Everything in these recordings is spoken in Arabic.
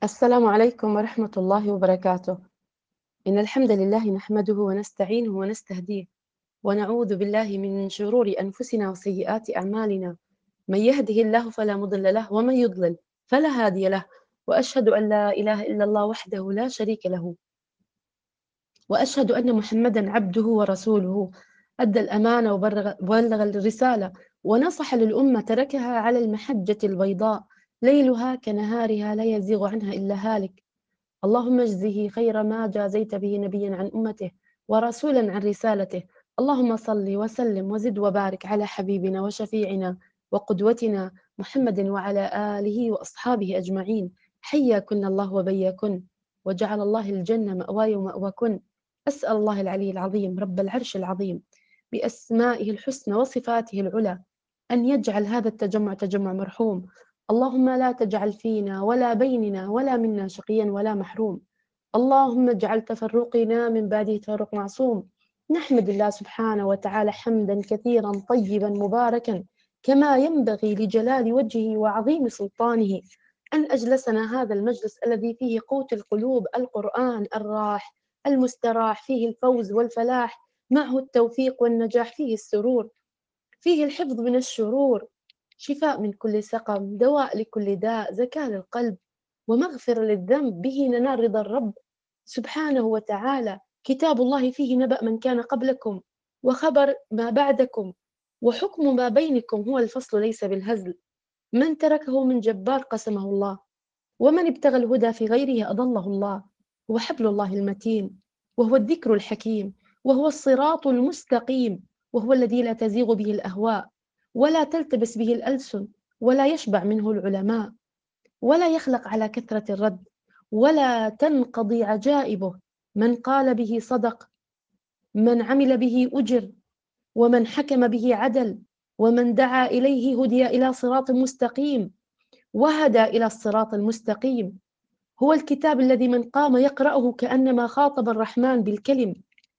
السلام عليكم ورحمة الله وبركاته. إن الحمد لله نحمده ونستعينه ونستهديه ونعوذ بالله من شرور أنفسنا وسيئات أعمالنا. من يهده الله فلا مضل له ومن يضلل فلا هادي له. وأشهد أن لا إله إلا الله وحده لا شريك له، وأشهد أن محمدا عبده ورسوله. أدى الأمانة وبلغ الرسالة ونصح للأمة، تركها على المحجة البيضاء ليلها كنهارها لا يزيغ عنها إلا هالك. اللهم اجزه خير ما جازيت به نبيا عن أمته ورسولا عن رسالته. اللهم صل وسلم وزد وبارك على حبيبنا وشفيعنا وقدوتنا محمد وعلى آله وأصحابه أجمعين. حياكن الله وبياكن، وجعل الله الجنة مأواي ومأواكن. أسأل الله العلي العظيم رب العرش العظيم بأسمائه الحسنى وصفاته العلى أن يجعل هذا التجمع تجمع مرحوم. اللهم لا تجعل فينا ولا بيننا ولا منا شقيا ولا محروم. اللهم اجعل تفرقنا من بعده تفرق معصوم. نحمد الله سبحانه وتعالى حمدا كثيرا طيبا مباركا كما ينبغي لجلال وجهه وعظيم سلطانه، أن أجلسنا هذا المجلس الذي فيه قوت القلوب، القرآن الراح المستراح، فيه الفوز والفلاح، معه التوفيق والنجاح، فيه السرور، فيه الحفظ من الشرور، شفاء من كل سقم، دواء لكل داء، زكاة للقلب ومغفر للذنب. به ننال رضا الرب سبحانه وتعالى. كتاب الله فيه نبأ من كان قبلكم وخبر ما بعدكم وحكم ما بينكم، هو الفصل ليس بالهزل. من تركه من جبار قسمه الله، ومن ابتغى الهدى في غيره أضله الله. هو حبل الله المتين، وهو الذكر الحكيم، وهو الصراط المستقيم، وهو الذي لا تزيغ به الأهواء ولا تلتبس به الألسن ولا يشبع منه العلماء ولا يخلق على كثرة الرد ولا تنقضي عجائبه. من قال به صدق، من عمل به أجر، ومن حكم به عدل، ومن دعا إليه هدي إلى صراط مستقيم وهدى إلى الصراط المستقيم. هو الكتاب الذي من قام يقرأه كأنما خاطب الرحمن بالكلم.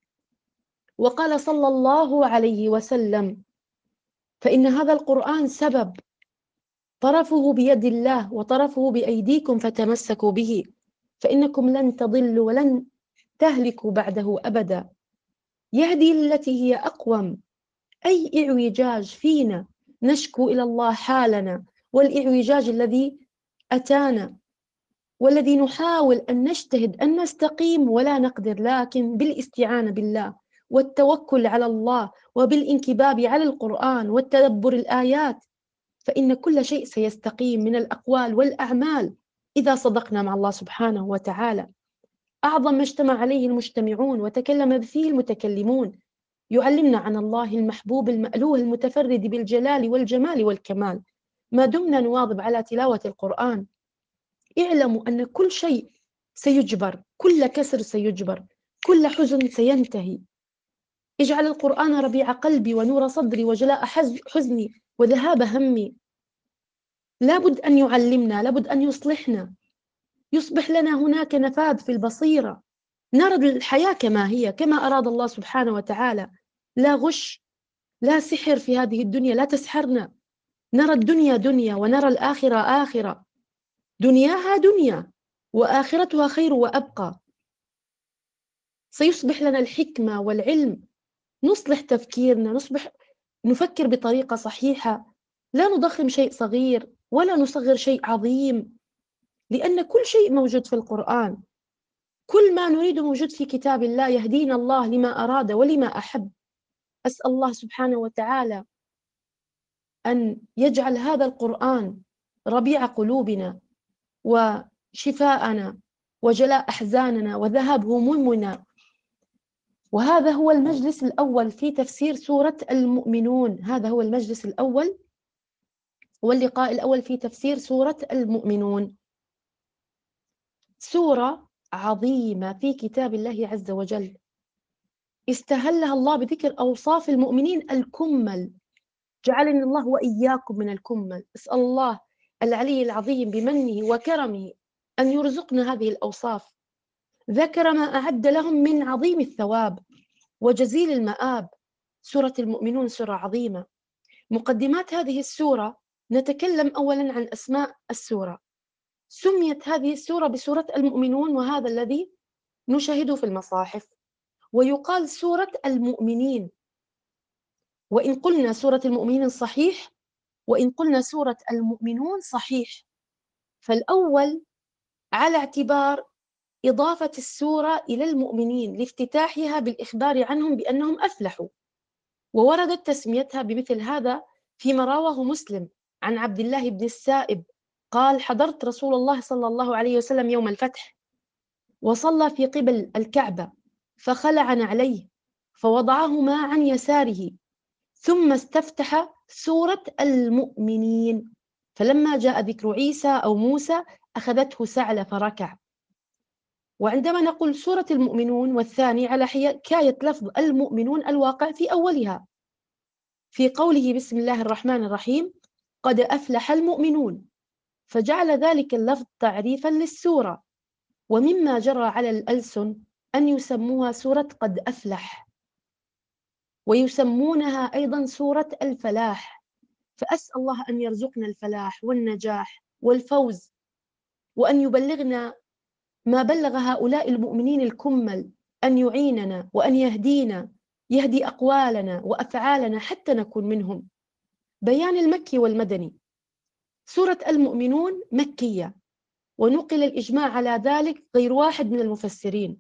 وقال صلى الله عليه وسلم: فإن هذا القرآن سبب، طرفه بيد الله وطرفه بأيديكم فتمسكوا به، فإنكم لن تضلوا ولن تهلكوا بعده أبدا. يهدي للتي هي أقوم. أي إعوجاج فينا نشكو إلى الله حالنا، والإعوجاج الذي أتانا والذي نحاول أن نجتهد أن نستقيم ولا نقدر، لكن بالاستعانة بالله والتوكل على الله وبالانكباب على القرآن والتدبر الآيات، فإن كل شيء سيستقيم من الأقوال والأعمال إذا صدقنا مع الله سبحانه وتعالى. أعظم ما اجتمع عليه المجتمعون وتكلم فيه المتكلمون، يعلمنا عن الله المحبوب المألوه المتفرد بالجلال والجمال والكمال. ما دمنا نواظب على تلاوة القرآن، اعلموا أن كل شيء سيجبر، كل كسر سيجبر، كل حزن سينتهي. اجعل القرآن ربيع قلبي ونور صدري وجلاء حزني وذهاب همي. لابد أن يعلمنا، لابد أن يصلحنا، يصبح لنا هناك نفاذ في البصيرة، نرى الحياة كما هي، كما أراد الله سبحانه وتعالى. لا غش، لا سحر في هذه الدنيا، لا تسحرنا. نرى الدنيا دنيا ونرى الآخرة آخرة. دنياها دنيا وآخرتها خير وأبقى. سيصبح لنا الحكمة والعلم، نصلح تفكيرنا، نفكر بطريقة صحيحة، لا نضخم شيء صغير ولا نصغر شيء عظيم، لأن كل شيء موجود في القرآن. كل ما نريد موجود في كتاب الله. يهدينا الله لما أراد ولما أحب. أسأل الله سبحانه وتعالى أن يجعل هذا القرآن ربيع قلوبنا وشفاءنا وجلاء أحزاننا وذهاب همومنا. وهذا هو المجلس الأول في تفسير سورة المؤمنون. هذا هو المجلس الأول واللقاء الأول في تفسير سورة المؤمنون. سورة عظيمة في كتاب الله عز وجل، استهلها الله بذكر أوصاف المؤمنين الكمل. جعلني الله وإياكم من الكمل. أسأل الله العلي العظيم بمنه وكرمه أن يرزقنا هذه الأوصاف. ذكر ما أعد لهم من عظيم الثواب وجزيل المآب. سورة المؤمنون سورة عظيمة. مقدمات هذه السورة، نتكلم أولا عن أسماء السورة. سميت هذه السورة بسورة المؤمنون، وهذا الذي نشاهده في المصاحف، ويقال سورة المؤمنين. وإن قلنا سورة المؤمنين صحيح، وإن قلنا سورة المؤمنون صحيح، فالأول على اعتبار إضافة السورة إلى المؤمنين لافتتاحها بالإخبار عنهم بأنهم أفلحوا، ووردت تسميتها بمثل هذا فيما رواه مسلم عن عبد الله بن السائب قال: حضرت رسول الله صلى الله عليه وسلم يوم الفتح، وصلى في قبل الكعبة، فخلع نعليه فوضعهما عن يساره، ثم استفتح سورة المؤمنين، فلما جاء ذكر عيسى أو موسى أخذته سعلة فركع. وعندما نقول سورة المؤمنون والثاني على حكاية لفظ المؤمنون الواقع في أولها، في قوله بسم الله الرحمن الرحيم: قد أفلح المؤمنون، فجعل ذلك اللفظ تعريفا للسورة. ومما جرى على الألسن أن يسموها سورة قد أفلح، ويسمونها أيضا سورة الفلاح. فأسأل الله أن يرزقنا الفلاح والنجاح والفوز، وأن يبلغنا ما بلغ هؤلاء المؤمنين الكمل، أن يعيننا وأن يهدينا، يهدي أقوالنا وأفعالنا حتى نكون منهم. بيان المكي والمدني: سورة المؤمنون مكية، ونقل الإجماع على ذلك غير واحد من المفسرين.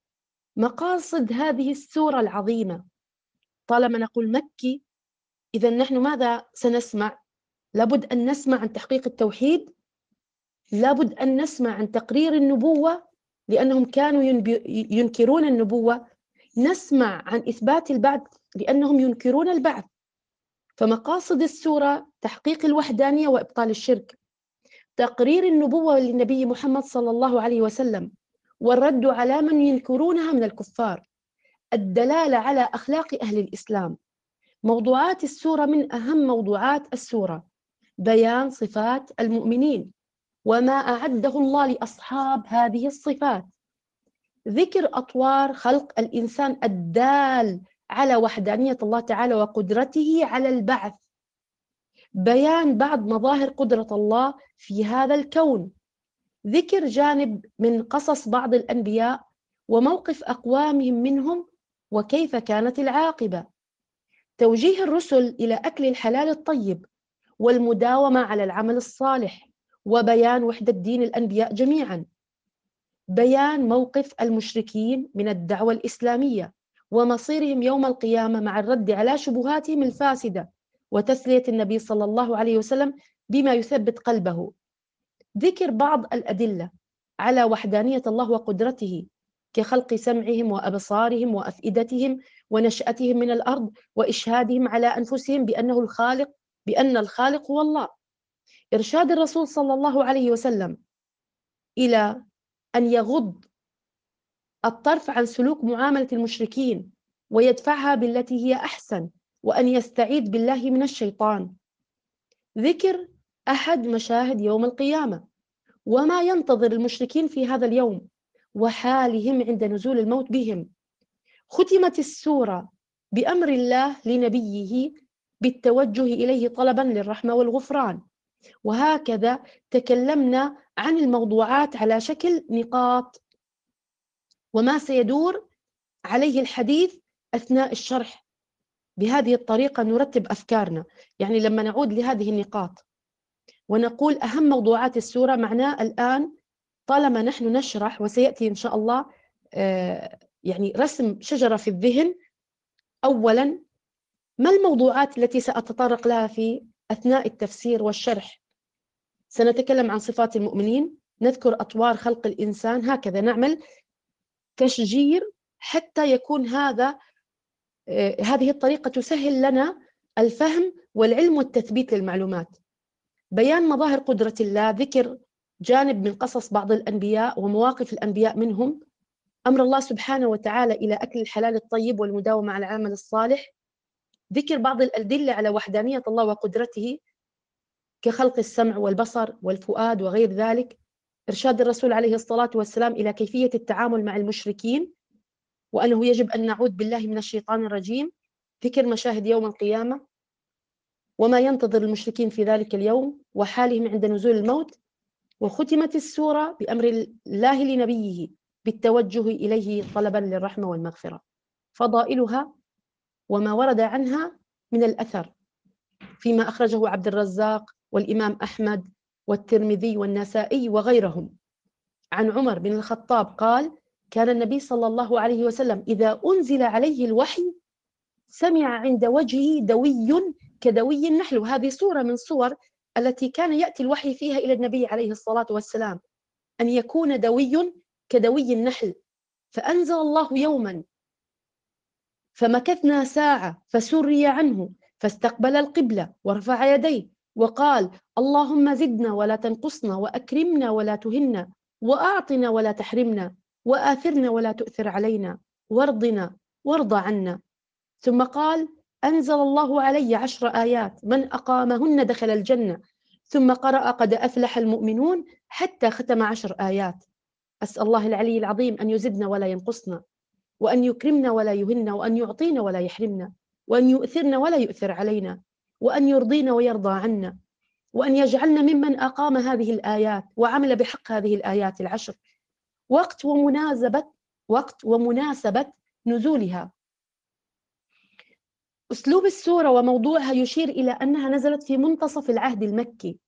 مقاصد هذه السورة العظيمة، طالما نقول مكي، إذا نحن ماذا سنسمع؟ لابد أن نسمع عن تحقيق التوحيد، لابد أن نسمع عن تقرير النبوة لأنهم كانوا ينكرون النبوة، نسمع عن إثبات البعث لأنهم ينكرون البعث. فمقاصد السورة تحقيق الوحدانية وإبطال الشرك، تقرير النبوة للنبي محمد صلى الله عليه وسلم، والرد على من ينكرونها من الكفار، الدلالة على أخلاق أهل الإسلام. موضوعات السورة: من أهم موضوعات السورة بيان صفات المؤمنين وما أعده الله لأصحاب هذه الصفات، ذكر أطوار خلق الإنسان الدال على وحدانية الله تعالى وقدرته على البعث، بيان بعض مظاهر قدرة الله في هذا الكون، ذكر جانب من قصص بعض الأنبياء وموقف أقوامهم منهم وكيف كانت العاقبة، توجيه الرسل إلى أكل الحلال الطيب والمداومة على العمل الصالح، وبيان وحدة دين الأنبياء جميعاً، بيان موقف المشركين من الدعوة الإسلامية ومصيرهم يوم القيامة مع الرد على شبهاتهم الفاسدة، وتسلية النبي صلى الله عليه وسلم بما يثبت قلبه، ذكر بعض الأدلة على وحدانية الله وقدرته كخلق سمعهم وأبصارهم وأفئدتهم ونشأتهم من الأرض وإشهادهم على أنفسهم بأنه الخالق، بأن الخالق هو الله، إرشاد الرسول صلى الله عليه وسلم إلى أن يغض الطرف عن سلوك معاملة المشركين ويدفعها بالتي هي أحسن، وأن يستعيذ بالله من الشيطان، ذكر أحد مشاهد يوم القيامة وما ينتظر المشركين في هذا اليوم وحالهم عند نزول الموت بهم. ختمت السورة بأمر الله لنبيه بالتوجه إليه طلبا للرحمة والغفران. وهكذا تكلمنا عن الموضوعات على شكل نقاط وما سيدور عليه الحديث أثناء الشرح. بهذه الطريقة نرتب أفكارنا، يعني لما نعود لهذه النقاط ونقول أهم موضوعات السورة، معناه الآن طالما نحن نشرح وسيأتي إن شاء الله يعني رسم شجرة في الذهن. أولا، ما الموضوعات التي سأتطرق لها في أثناء التفسير والشرح؟ سنتكلم عن صفات المؤمنين، نذكر أطوار خلق الإنسان، هكذا نعمل تشجير حتى يكون هذه الطريقة تسهل لنا الفهم والعلم والتثبيت للمعلومات. بيان مظاهر قدرة الله، ذكر جانب من قصص بعض الأنبياء ومواقف الأنبياء منهم، أمر الله سبحانه وتعالى إلى أكل الحلال الطيب والمداومة على العمل الصالح، ذكر بعض الأدلة على وحدانية الله وقدرته كخلق السمع والبصر والفؤاد وغير ذلك، إرشاد الرسول عليه الصلاة والسلام إلى كيفية التعامل مع المشركين وأنه يجب أن نعوذ بالله من الشيطان الرجيم، ذكر مشاهد يوم القيامة وما ينتظر المشركين في ذلك اليوم وحالهم عند نزول الموت، وختمت السورة بأمر الله لنبيه بالتوجه إليه طلبا للرحمة والمغفرة. فضائلها وما ورد عنها من الأثر فيما أخرجه عبد الرزاق والإمام أحمد والترمذي والنسائي وغيرهم عن عمر بن الخطاب قال: كان النبي صلى الله عليه وسلم إذا أنزل عليه الوحي سمع عند وجهه دوي كدوي النحل. وهذه صورة من صور التي كان يأتي الوحي فيها إلى النبي عليه الصلاة والسلام، أن يكون دوي كدوي النحل. فأنزل الله يوما فمكثنا ساعة فسري عنه فاستقبل القبلة ورفع يديه وقال: اللهم زدنا ولا تنقصنا، وأكرمنا ولا تهنا، وأعطنا ولا تحرمنا، وآثرنا ولا تؤثر علينا، وارضنا وارض عنا. ثم قال: أنزل الله علي 10 آيات من أقامهن دخل الجنة. ثم قرأ: قد أفلح المؤمنون، حتى ختم 10 آيات. أسأل الله العلي العظيم أن يزدنا ولا ينقصنا، وأن يكرمنا ولا يهنا، وأن يعطينا ولا يحرمنا، وأن يؤثرنا ولا يؤثر علينا، وأن يرضينا ويرضى عنا، وأن يجعلنا ممن أقام هذه الآيات وعمل بحق هذه الآيات ال10. وقت ومناسبة نزولها. أسلوب السورة وموضوعها يشير إلى أنها نزلت في منتصف العهد المكي.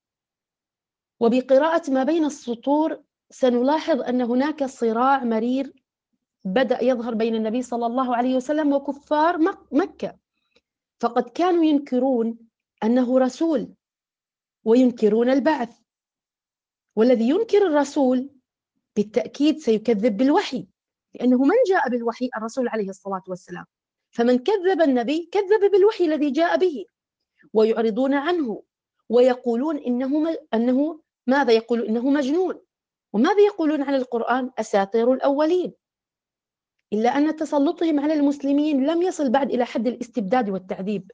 وبقراءة ما بين السطور سنلاحظ أن هناك صراع مرير بدأ يظهر بين النبي صلى الله عليه وسلم وكفار مكة. فقد كانوا ينكرون أنه رسول وينكرون البعث، والذي ينكر الرسول بالتأكيد سيكذب بالوحي، لأنه من جاء بالوحي؟ الرسول عليه الصلاة والسلام. فمن كذب النبي كذب بالوحي الذي جاء به. ويعرضون عنه ويقولون أنه ماذا يقول؟ إنه مجنون. وماذا يقولون عن القرآن؟ أساطير الأولين. إلا أن تسلطهم على المسلمين لم يصل بعد إلى حد الاستبداد والتعذيب.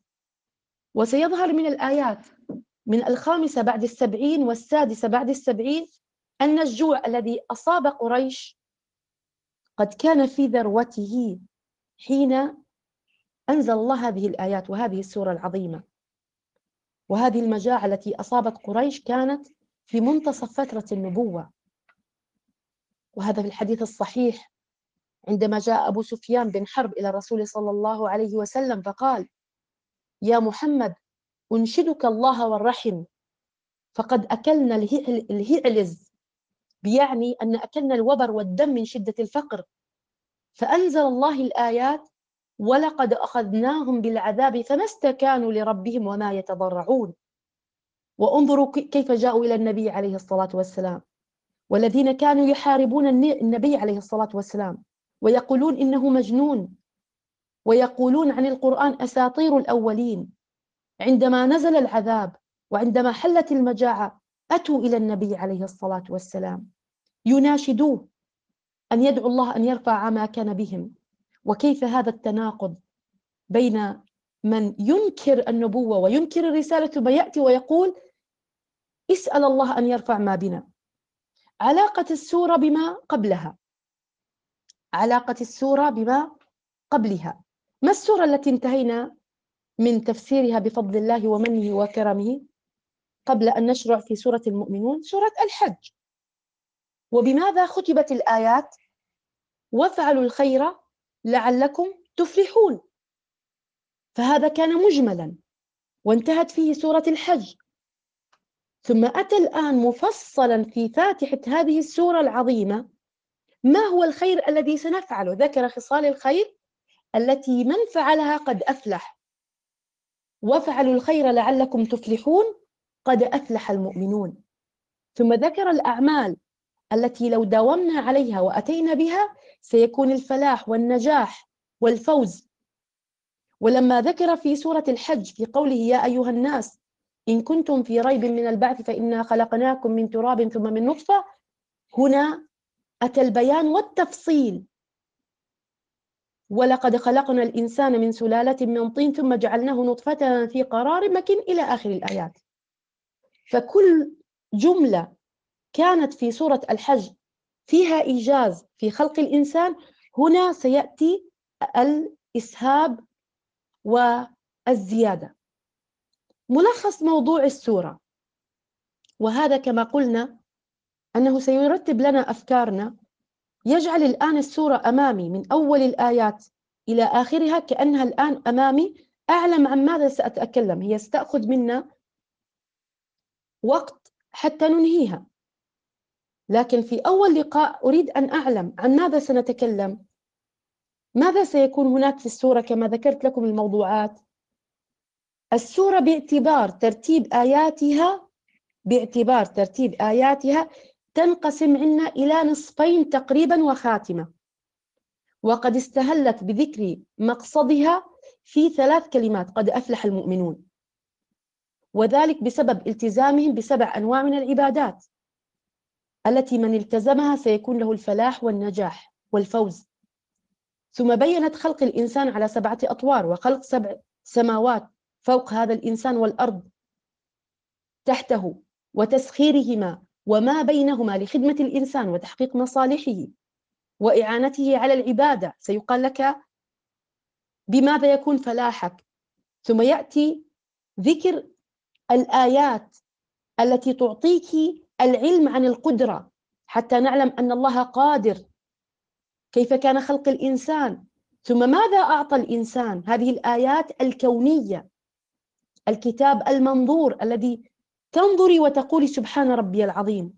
وسيظهر من الآيات من 5 بعد 70 و6 بعد 70 أن الجوع الذي أصاب قريش قد كان في ذروته حين أنزل الله هذه الآيات وهذه السورة العظيمة. وهذه المجاعة التي أصابت قريش كانت في منتصف فترة النبوة. وهذا في الحديث الصحيح عندما جاء أبو سفيان بن حرب إلى الرسول صلى الله عليه وسلم فقال: يا محمد، أنشدك الله والرحم، فقد أكلنا الهعلز، بيعني أن أكلنا الوبر والدم من شدة الفقر. فأنزل الله الآيات: ولقد أخذناهم بالعذاب فما استكانوا لربهم وما يتضرعون. وانظروا كيف جاءوا إلى النبي عليه الصلاة والسلام، والذين كانوا يحاربون النبي عليه الصلاة والسلام ويقولون إنه مجنون، ويقولون عن القرآن أساطير الأولين. عندما نزل العذاب وعندما حلت المجاعة أتوا إلى النبي عليه الصلاة والسلام يناشدوه أن يدعو الله أن يرفع ما كان بهم. وكيف هذا التناقض بين من ينكر النبوة وينكر الرسالة ثم يأتي ويقول: اسأل الله أن يرفع ما بنا. علاقة السورة بما قبلها، علاقة السورة بما قبلها. ما السورة التي انتهينا من تفسيرها بفضل الله ومنه وكرمه قبل أن نشرع في سورة المؤمنون؟ سورة الحج. وبماذا ختمت الآيات؟ وافعلوا الخير لعلكم تفلحون. فهذا كان مجملا وانتهت فيه سورة الحج. ثم أتى الآن مفصلا في فاتحة هذه السورة العظيمة ما هو الخير الذي سنفعله. ذكر خصال الخير التي من فعلها قد أفلح. وافعلوا الخير لعلكم تفلحون، قد أفلح المؤمنون. ثم ذكر الأعمال التي لو داومنا عليها وأتينا بها سيكون الفلاح والنجاح والفوز. ولما ذكر في سورة الحج في قوله: يا أيها الناس إن كنتم في ريب من البعث فإنا خلقناكم من تراب ثم من نطفة، هنا أتى البيان والتفصيل: ولقد خلقنا الإنسان من سلالة من طين ثم جعلناه نطفة في قرار مكين إلى آخر الآيات. فكل جملة كانت في سورة الحج فيها إيجاز في خلق الإنسان، هنا سيأتي الإسهاب والزيادة. ملخص موضوع السورة، وهذا كما قلنا أنه سيرتب لنا أفكارنا، يجعل الآن السورة أمامي من أول الآيات إلى آخرها كأنها الآن أمامي، أعلم عن ماذا سأتكلم. هي ستأخذ منا وقت حتى ننهيها، لكن في أول لقاء أريد أن أعلم عن ماذا سنتكلم، ماذا سيكون هناك في السورة. كما ذكرت لكم الموضوعات، السورة باعتبار ترتيب آياتها تنقسم عنا إلى نصفين تقريبا وخاتمة، وقد استهلت بذكر مقصدها في 3 كلمات: قد أفلح المؤمنون، وذلك بسبب التزامهم ب7 أنواع من العبادات التي من التزمها سيكون له الفلاح والنجاح والفوز. ثم بيّنت خلق الإنسان على 7 أطوار، وخلق 7 سماوات فوق هذا الإنسان والأرض تحته، وتسخيرهما وما بينهما لخدمة الإنسان وتحقيق مصالحه وإعانته على العبادة. سيقال لك بماذا يكون فلاحك، ثم يأتي ذكر الآيات التي تعطيك العلم عن القدرة حتى نعلم أن الله قادر، كيف كان خلق الإنسان، ثم ماذا أعطى الإنسان. هذه الآيات الكونية، الكتاب المنظور الذي تنظري وتقولي سبحان ربي العظيم.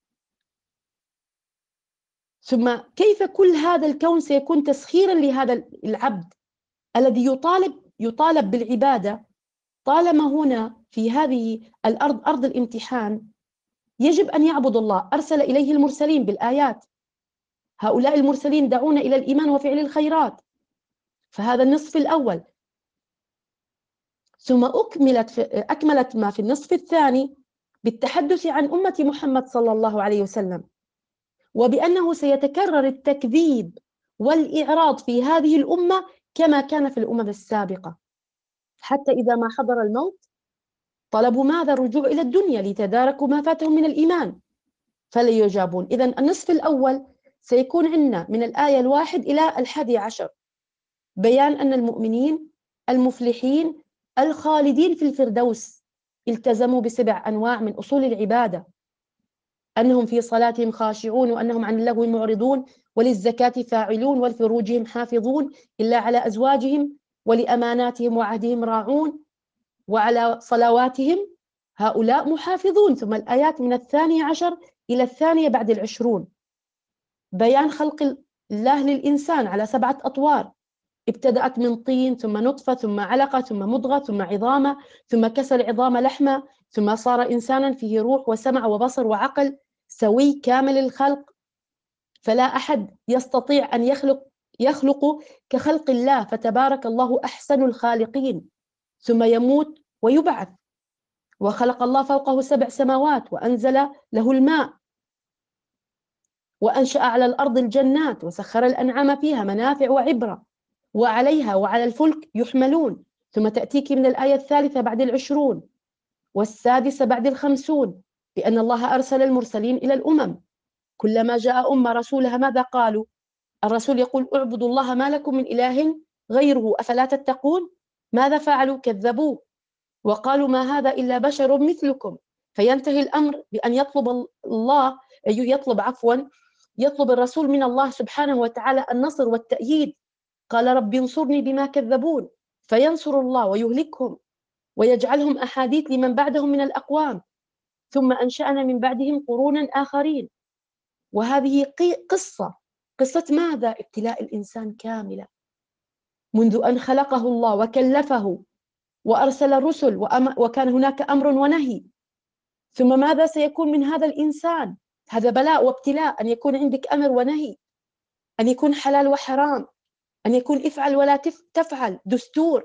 ثم كيف كل هذا الكون سيكون تسخيرا لهذا العبد الذي يطالب بالعبادة. طالما هنا في هذه الأرض أرض الامتحان، يجب أن يعبد الله. أرسل إليه المرسلين بالآيات، هؤلاء المرسلين دعونا إلى الإيمان وفعل الخيرات، فهذا النصف الأول. ثم أكملت ما في النصف الثاني بالتحدث عن أمة محمد صلى الله عليه وسلم، وبأنه سيتكرر التكذيب والإعراض في هذه الأمة كما كان في الأمم السابقة، حتى إذا ما حضر الموت طلبوا ماذا؟ الرجوع إلى الدنيا ليتداركوا ما فاتهم من الإيمان فلا يجابون. إذن النصف الأول سيكون عندنا من الآية 1 إلى 11 بيان أن المؤمنين المفلحين الخالدين في الفردوس التزموا ب7 أنواع من أصول العبادة: أنهم في صلاتهم خاشعون، وأنهم عن اللغو معرضون، وللزكاة فاعلون، ولفروجهم حافظون إلا على أزواجهم، ولأماناتهم وعهدهم راعون، وعلى صلواتهم هؤلاء محافظون. ثم الآيات من 12 إلى 22 بيان خلق الله للإنسان على 7 أطوار، ابتدأت من طين، ثم نطفة، ثم علقة، ثم مضغة، ثم عظامة، ثم كسى العظام لحمة، ثم صار إنسانا فيه روح وسمع وبصر وعقل سوي كامل الخلق، فلا أحد يستطيع أن يخلق كخلق الله، فتبارك الله أحسن الخالقين. ثم يموت ويبعث، وخلق الله فوقه 7 سماوات، وأنزل له الماء، وأنشأ على الأرض الجنات، وسخر الأنعام فيها منافع وعبرة، وعليها وعلى الفلك يحملون. ثم تأتيك من الآية 3 بعد 20 والسادسة بعد 50 بأن الله أرسل المرسلين إلى الأمم، كلما جاء أمة رسولها ماذا قالوا؟ الرسول يقول اعبدوا الله ما لكم من إله غيره أفلا تتقون. ماذا فعلوا؟ كذبوه وقالوا ما هذا إلا بشر مثلكم، فينتهي الأمر بأن يطلب الرسول من الله سبحانه وتعالى النصر والتأييد. قال رب انصرني بما كذبون، فينصر الله ويهلكهم ويجعلهم أحاديث لمن بعدهم من الأقوام، ثم أنشأنا من بعدهم قرونا آخرين. وهذه قصة ماذا؟ ابتلاء الإنسان كاملة منذ أن خلقه الله وكلفه وأرسل الرسل، وكان هناك أمر ونهي. ثم ماذا سيكون من هذا الإنسان؟ هذا بلاء وابتلاء، أن يكون عندك أمر ونهي، أن يكون حلال وحرام، أن يكون افعل ولا تفعل، دستور.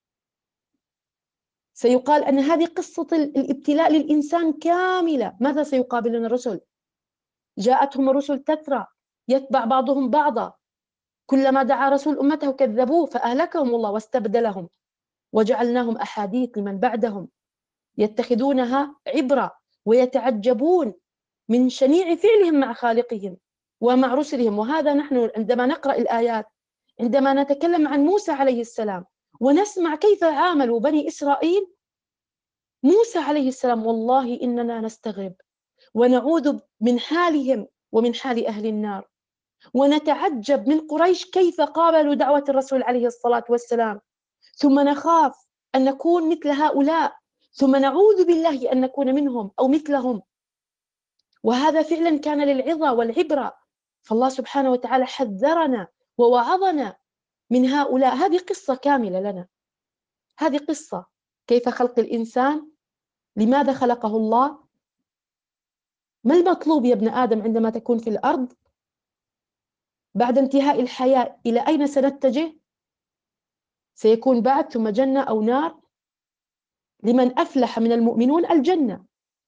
سيقال أن هذه قصة الابتلاء للإنسان كاملة. ماذا سيقابلنا الرسل؟ جاءتهم الرسل تترى يتبع بعضهم بعضا، كلما دعا رسول أمته كذبوه فأهلكهم الله واستبدلهم، وجعلناهم أحاديث لمن بعدهم يتخذونها عبرة ويتعجبون من شنيع فعلهم مع خالقهم ومع رسلهم. وهذا نحن عندما نقرأ الآيات، عندما نتكلم عن موسى عليه السلام ونسمع كيف عاملوا بني إسرائيل، موسى عليه السلام والله إننا نستغرب ونعوذ من حالهم ومن حال أهل النار، ونتعجب من قريش كيف قابلوا دعوة الرسول عليه الصلاة والسلام، ثم نخاف أن نكون مثل هؤلاء، ثم نعوذ بالله أن نكون منهم أو مثلهم. وهذا فعلا كان للعظة والعبرة، فالله سبحانه وتعالى حذرنا ووعظنا من هؤلاء. هذه قصة كاملة لنا، هذه قصة كيف خلق الإنسان، لماذا خلقه الله، ما المطلوب يا ابن آدم عندما تكون في الأرض، بعد انتهاء الحياة إلى أين سنتجه، سيكون بعد ثم جنة أو نار. لمن أفلح من المؤمنون الجنة،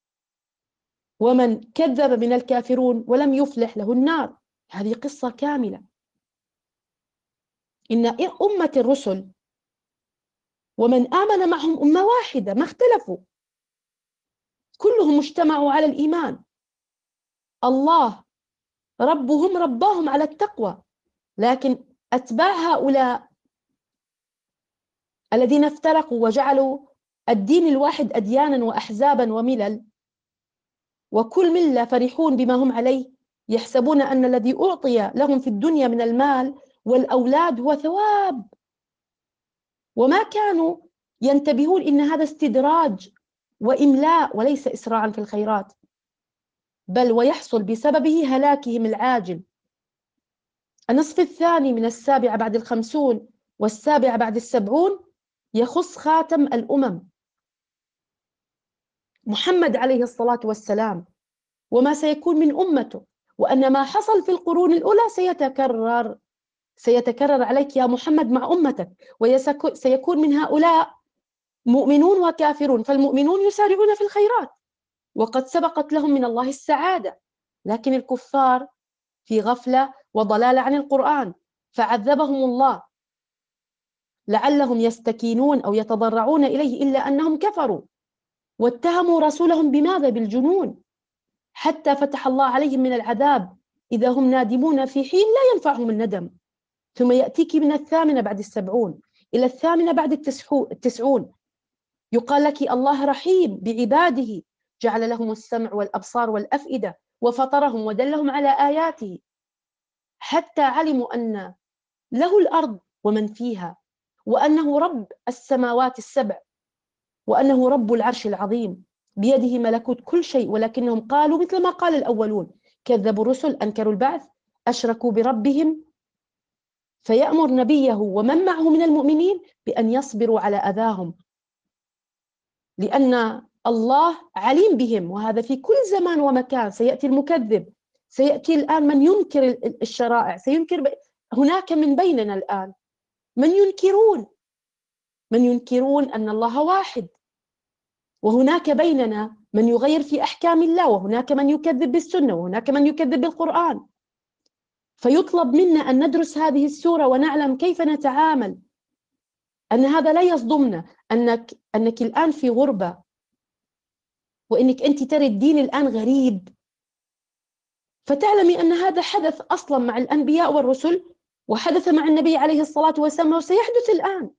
ومن كذب من الكافرون ولم يفلح له النار. هذه قصة كاملة. إن أمة الرسل ومن آمن معهم أمة واحدة، ما اختلفوا، كلهم اجتمعوا على الإيمان. الله ربهم رباهم على التقوى، لكن أتباع هؤلاء الذين افترقوا وجعلوا الدين الواحد أديانا وأحزابا وملل، وكل ملة فرحون بما هم عليه، يحسبون أن الذي أعطي لهم في الدنيا من المال والأولاد هو ثواب، وما كانوا ينتبهون إن هذا استدراج وإملاء وليس إسراعا في الخيرات، بل ويحصل بسببه هلاكهم العاجل. النصف الثاني من 7 بعد 50 و7 بعد 70 يخص خاتم الأمم محمد عليه الصلاة والسلام، وما سيكون من أمته، وأن ما حصل في القرون الأولى سيتكرر عليك يا محمد مع أمتك، وسيكون من هؤلاء مؤمنون وكافرون، فالمؤمنون يسارعون في الخيرات وقد سبقت لهم من الله السعادة، لكن الكفار في غفلة وضلال عن القرآن، فعذبهم الله لعلهم يستكينون أو يتضرعون إليه، إلا أنهم كفروا واتهموا رسولهم بماذا؟ بالجنون، حتى فتح الله عليهم من العذاب إذا هم نادمون في حين لا ينفعهم الندم. ثم يأتيك من 8 بعد 70 إلى 8 بعد 90 يقال لك الله رحيم بعباده، جعل لهم السمع والأبصار والأفئدة وفطرهم ودلهم على آياته، حتى علموا أن له الأرض ومن فيها، وأنه رب السماوات ال7، وأنه رب العرش العظيم، بيده ملكوت كل شيء، ولكنهم قالوا مثل ما قال الأولون، كذبوا الرسل، أنكروا البعث، أشركوا بربهم، فيأمر نبيه ومن معه من المؤمنين بأن يصبروا على أذاهم، لأن الله عليم بهم، وهذا في كل زمان ومكان. سيأتي المكذب، سيأتي الآن من ينكر الشرائع، هناك من بيننا الآن من ينكرون أن الله واحد، وهناك بيننا من يغير في أحكام الله، وهناك من يكذب بالسنة، وهناك من يكذب بالقرآن. فيطلب منا أن ندرس هذه السورة ونعلم كيف نتعامل، أن هذا لا يصدمنا، أنك الآن في غربة، وإنك أنت ترى الدين الآن غريب، فتعلمي أن هذا حدث أصلا مع الأنبياء والرسل، وحدث مع النبي عليه الصلاة والسلام، وسيحدث الآن.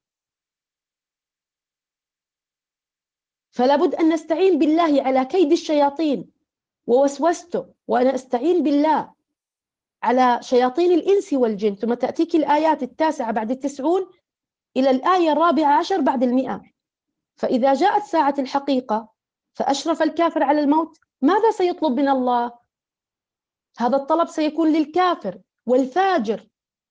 فلا بد أن نستعين بالله على كيد الشياطين ووسوسته، وأنا أستعين بالله على شياطين الإنس والجن. ثم تأتيك الآيات 9 بعد 90 إلى الآية 14 بعد 100. فإذا جاءت ساعة الحقيقة فأشرف الكافر على الموت، ماذا سيطلب من الله؟ هذا الطلب سيكون للكافر والفاجر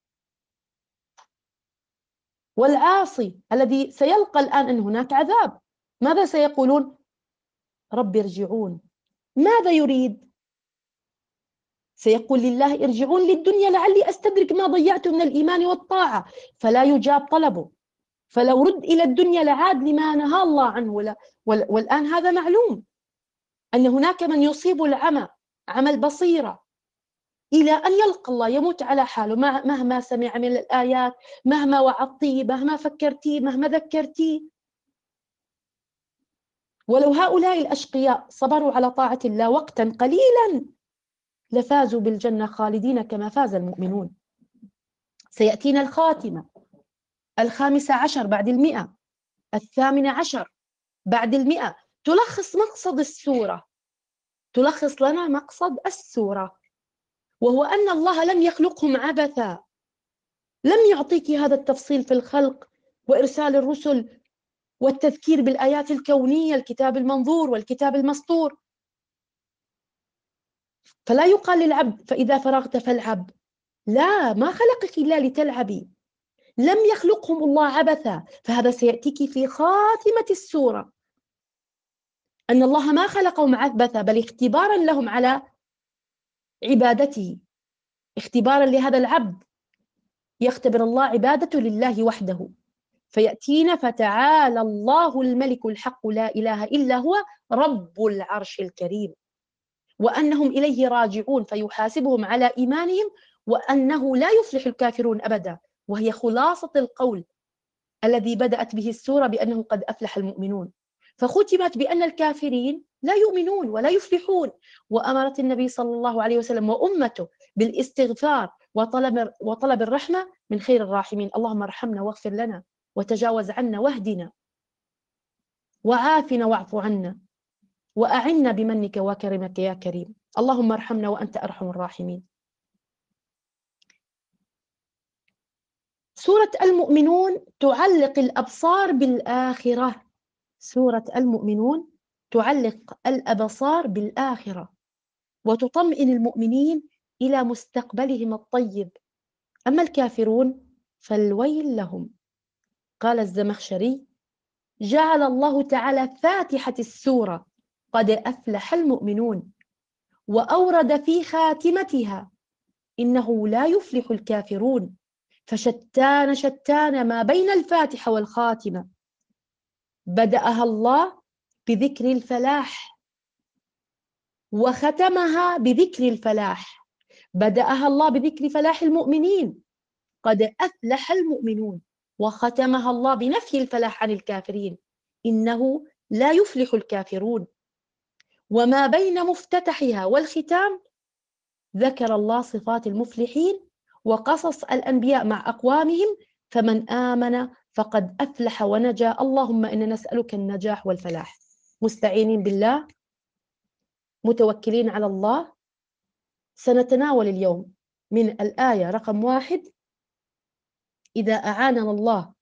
والعاصي الذي سيلقى الآن أن هناك عذاب. ماذا سيقولون؟ رب ارجعون. ماذا يريد؟ سيقول لله ارجعون للدنيا لعلي أستدرك ما ضيعت من الإيمان والطاعة، فلا يجاب طلبه، فلو رد إلى الدنيا لعاد لما نهى الله عنه. والآن هذا معلوم أن هناك من يصيب العمى، عمى البصيرة، إلى أن يلقى الله، يموت على حاله، مهما سمع من الآيات، مهما وعظتيه، مهما فكرتيه، مهما ذكرتيه. ولو هؤلاء الأشقياء صبروا على طاعة الله وقتا قليلا لفازوا بالجنة خالدين كما فاز المؤمنون. سيأتينا الخاتمة 15 بعد 100، 18 بعد 100، تلخص مقصد السورة تلخص لنا مقصد السورة، وهو أن الله لم يخلقهم عبثا، لم يعطيك هذا التفصيل في الخلق وإرسال الرسل والتذكير بالآيات الكونية، الكتاب المنظور والكتاب المسطور. فلا يقال للعبد فإذا فرغت فالعب، لا، ما خلقك إلا لتلعبي، لم يخلقهم الله عبثا. فهذا سيأتيك في خاتمة السورة، أن الله ما خلقهم عبثا، بل اختبارا لهم على عبادته، اختبارا لهذا العبد، يختبر الله عبادته لله وحده. فيأتينا فتعالى الله الملك الحق لا إله إلا هو رب العرش الكريم، وأنهم إليه راجعون فيحاسبهم على إيمانهم، وأنه لا يفلح الكافرون أبدا. وهي خلاصة القول الذي بدأت به السورة بأنه قد أفلح المؤمنون، فختمت بأن الكافرين لا يؤمنون ولا يفلحون. وأمرت النبي صلى الله عليه وسلم وأمته بالاستغفار وطلب الرحمة من خير الراحمين. اللهم ارحمنا واغفر لنا وتجاوز عنا واهدنا وعافنا واعف عنا وأعنا بمنك وكرمك يا كريم. اللهم ارحمنا وأنت أرحم الراحمين. سورة المؤمنون تعلق الأبصار بالآخرة. سورة المؤمنون تعلق الأبصار بالآخرة وتطمئن المؤمنين إلى مستقبلهم الطيب. أما الكافرون فالويل لهم. قال الزمخشري: جعل الله تعالى فاتحة السورة قد أفلح المؤمنون، وأورد في خاتمتها إنه لا يفلح الكافرون. فشتان شتان ما بين الفاتحة والخاتمة. بدأها الله بذكر الفلاح وختمها بذكر الفلاح. بدأها الله بذكر فلاح المؤمنين، قد أفلح المؤمنون، وختمها الله بنفي الفلاح عن الكافرين، إنه لا يفلح الكافرون. وما بين مفتتحها والختام ذكر الله صفات المفلحين وقصص الأنبياء مع أقوامهم، فمن آمن فقد أفلح ونجا. اللهم إنا نسألك النجاح والفلاح. مستعينين بالله، متوكلين على الله. سنتناول اليوم من الآية رقم 1 إذا أعاننا الله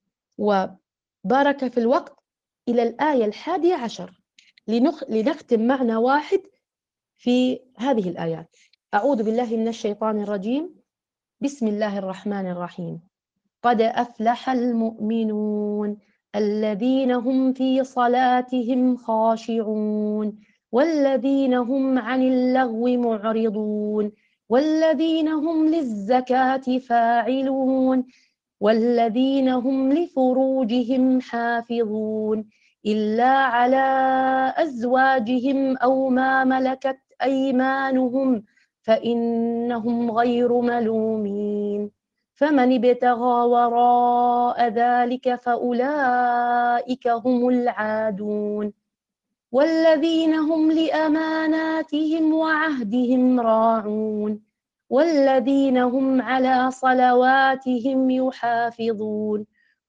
وبارك في الوقت إلى الآية 11 لنختم معنى واحد في هذه الآيات. أعوذ بالله من الشيطان الرجيم. بسم الله الرحمن الرحيم. قد أفلح المؤمنون الذين هم في صلاتهم خاشعون والذين هم عن اللغو معرضون والذين هم للزكاة فاعلون والذين هم لفروجهم حافظون إلا على أزواجهم أو ما ملكت أيمانهم فإنهم غير ملومين. فمن ابتغى وراء ذلك فأولئك هم العادون والذين هم لأماناتهم وعهدهم راعون والذين هم على صلواتهم يحافظون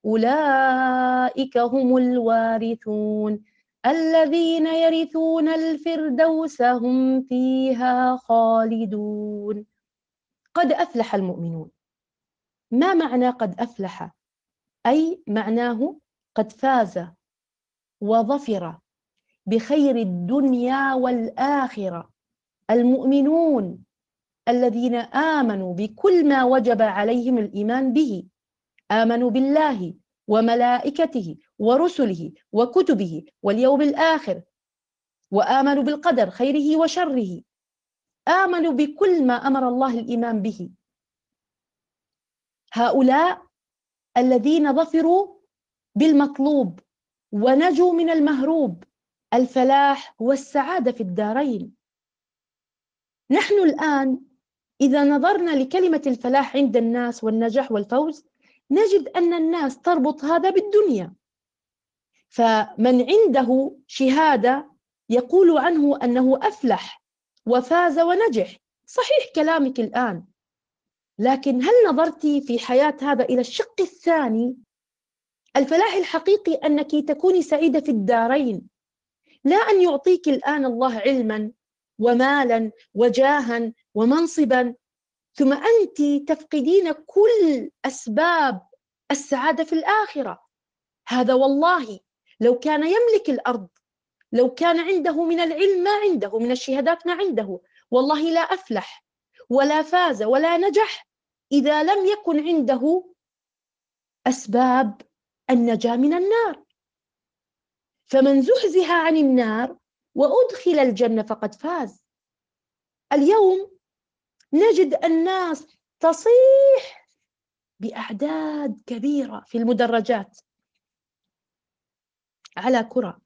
أولئك هم الوارثون الذين يرثون الفردوس هم فيها خالدون. قد أفلح المؤمنون. ما معنى قد أفلح؟ أي معناه قد فاز وظفر بخير الدنيا والآخرة. المؤمنون الذين آمنوا بكل ما وجب عليهم الإيمان به، آمنوا بالله وملائكته ورسله وكتبه واليوم الآخر، وآمنوا بالقدر خيره وشره، آمنوا بكل ما أمر الله الإيمان به. هؤلاء الذين ظفروا بالمطلوب ونجوا من المهروب، الفلاح والسعادة في الدارين. نحن الآن إذا نظرنا لكلمة الفلاح عند الناس والنجاح والفوز، نجد أن الناس تربط هذا بالدنيا، فمن عنده شهادة يقول عنه أنه أفلح وفاز ونجح. صحيح كلامك الآن، لكن هل نظرت في حياة هذا إلى الشق الثاني؟ الفلاح الحقيقي أنك تكوني سعيدة في الدارين، لا أن يعطيك الآن الله علما ومالا وجاها ومنصبا، ثم أنت تفقدين كل أسباب السعادة في الآخرة. هذا والله لو كان يملك الأرض، لو كان عنده من العلم ما عنده، من الشهادات ما عنده، والله لا أفلح ولا فاز ولا نجح إذا لم يكن عنده أسباب النجاة من النار. فمن زحزح عن النار وأدخل الجنة فقد فاز. اليوم نجد الناس تصيح بأعداد كبيرة في المدرجات على كرة،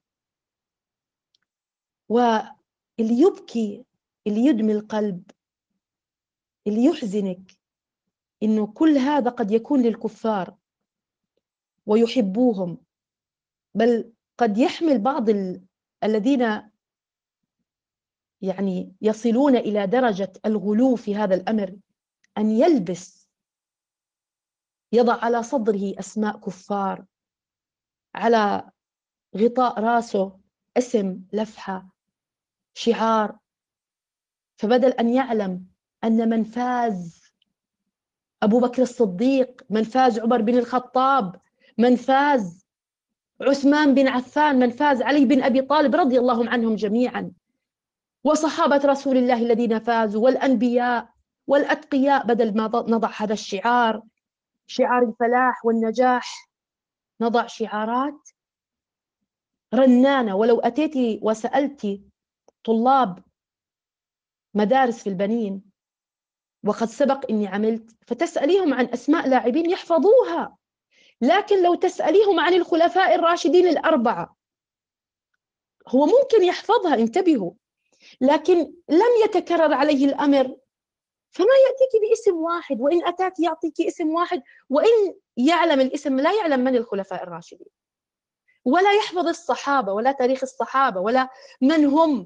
واللي يبكي، اللي يدمي القلب، اللي يحزنك إنه كل هذا قد يكون للكفار ويحبوهم، بل قد يحمل بعض الذين يعني يصلون إلى درجة الغلو في هذا الأمر أن يلبس، يضع على صدره أسماء كفار، على غطاء راسه اسم، لفحة، شعار. فبدل أن يعلم أن من فاز أبو بكر الصديق، من فاز عمر بن الخطاب، من فاز عثمان بن عفان، من فاز علي بن أبي طالب رضي الله عنهم جميعا، وصحابة رسول الله الذين فازوا، والأنبياء والأتقياء، بدل ما نضع هذا الشعار، شعار الفلاح والنجاح، نضع شعارات رنانة. ولو أتيتي وسألتي طلاب مدارس في البنين، وقد سبق إني عملت، فتسأليهم عن أسماء لاعبين يحفظوها، لكن لو تسأليهم عن الخلفاء الراشدين الأربعة هو ممكن يحفظها، انتبهوا، لكن لم يتكرر عليه الأمر، فما يأتيك باسم واحد، وإن أتاك يعطيك اسم واحد، وإن يعلم الاسم لا يعلم من الخلفاء الراشدين، ولا يحفظ الصحابة ولا تاريخ الصحابة ولا من هم.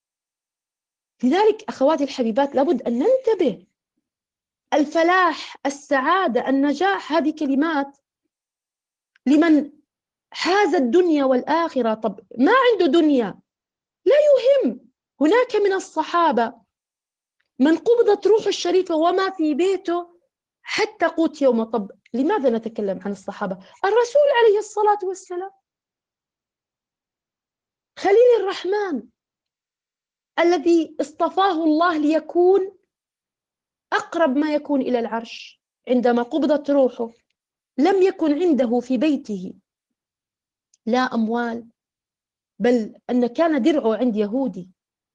لذلك أخواتي الحبيبات لابد أن ننتبه. الفلاح، السعادة، النجاح، هذه كلمات لمن حاز الدنيا والآخرة. طب ما عنده دنيا لا يهم. هناك من الصحابة من قبضت روحه الشريفة وما في بيته حتى قوت يومه. طب لماذا نتكلم عن الصحابة؟ الرسول عليه الصلاة والسلام، خليل الرحمن الذي اصطفاه الله ليكون أقرب ما يكون إلى العرش، عندما قبضت روحه لم يكن عنده في بيته لا أموال، بل أن كان درعه عند يهودي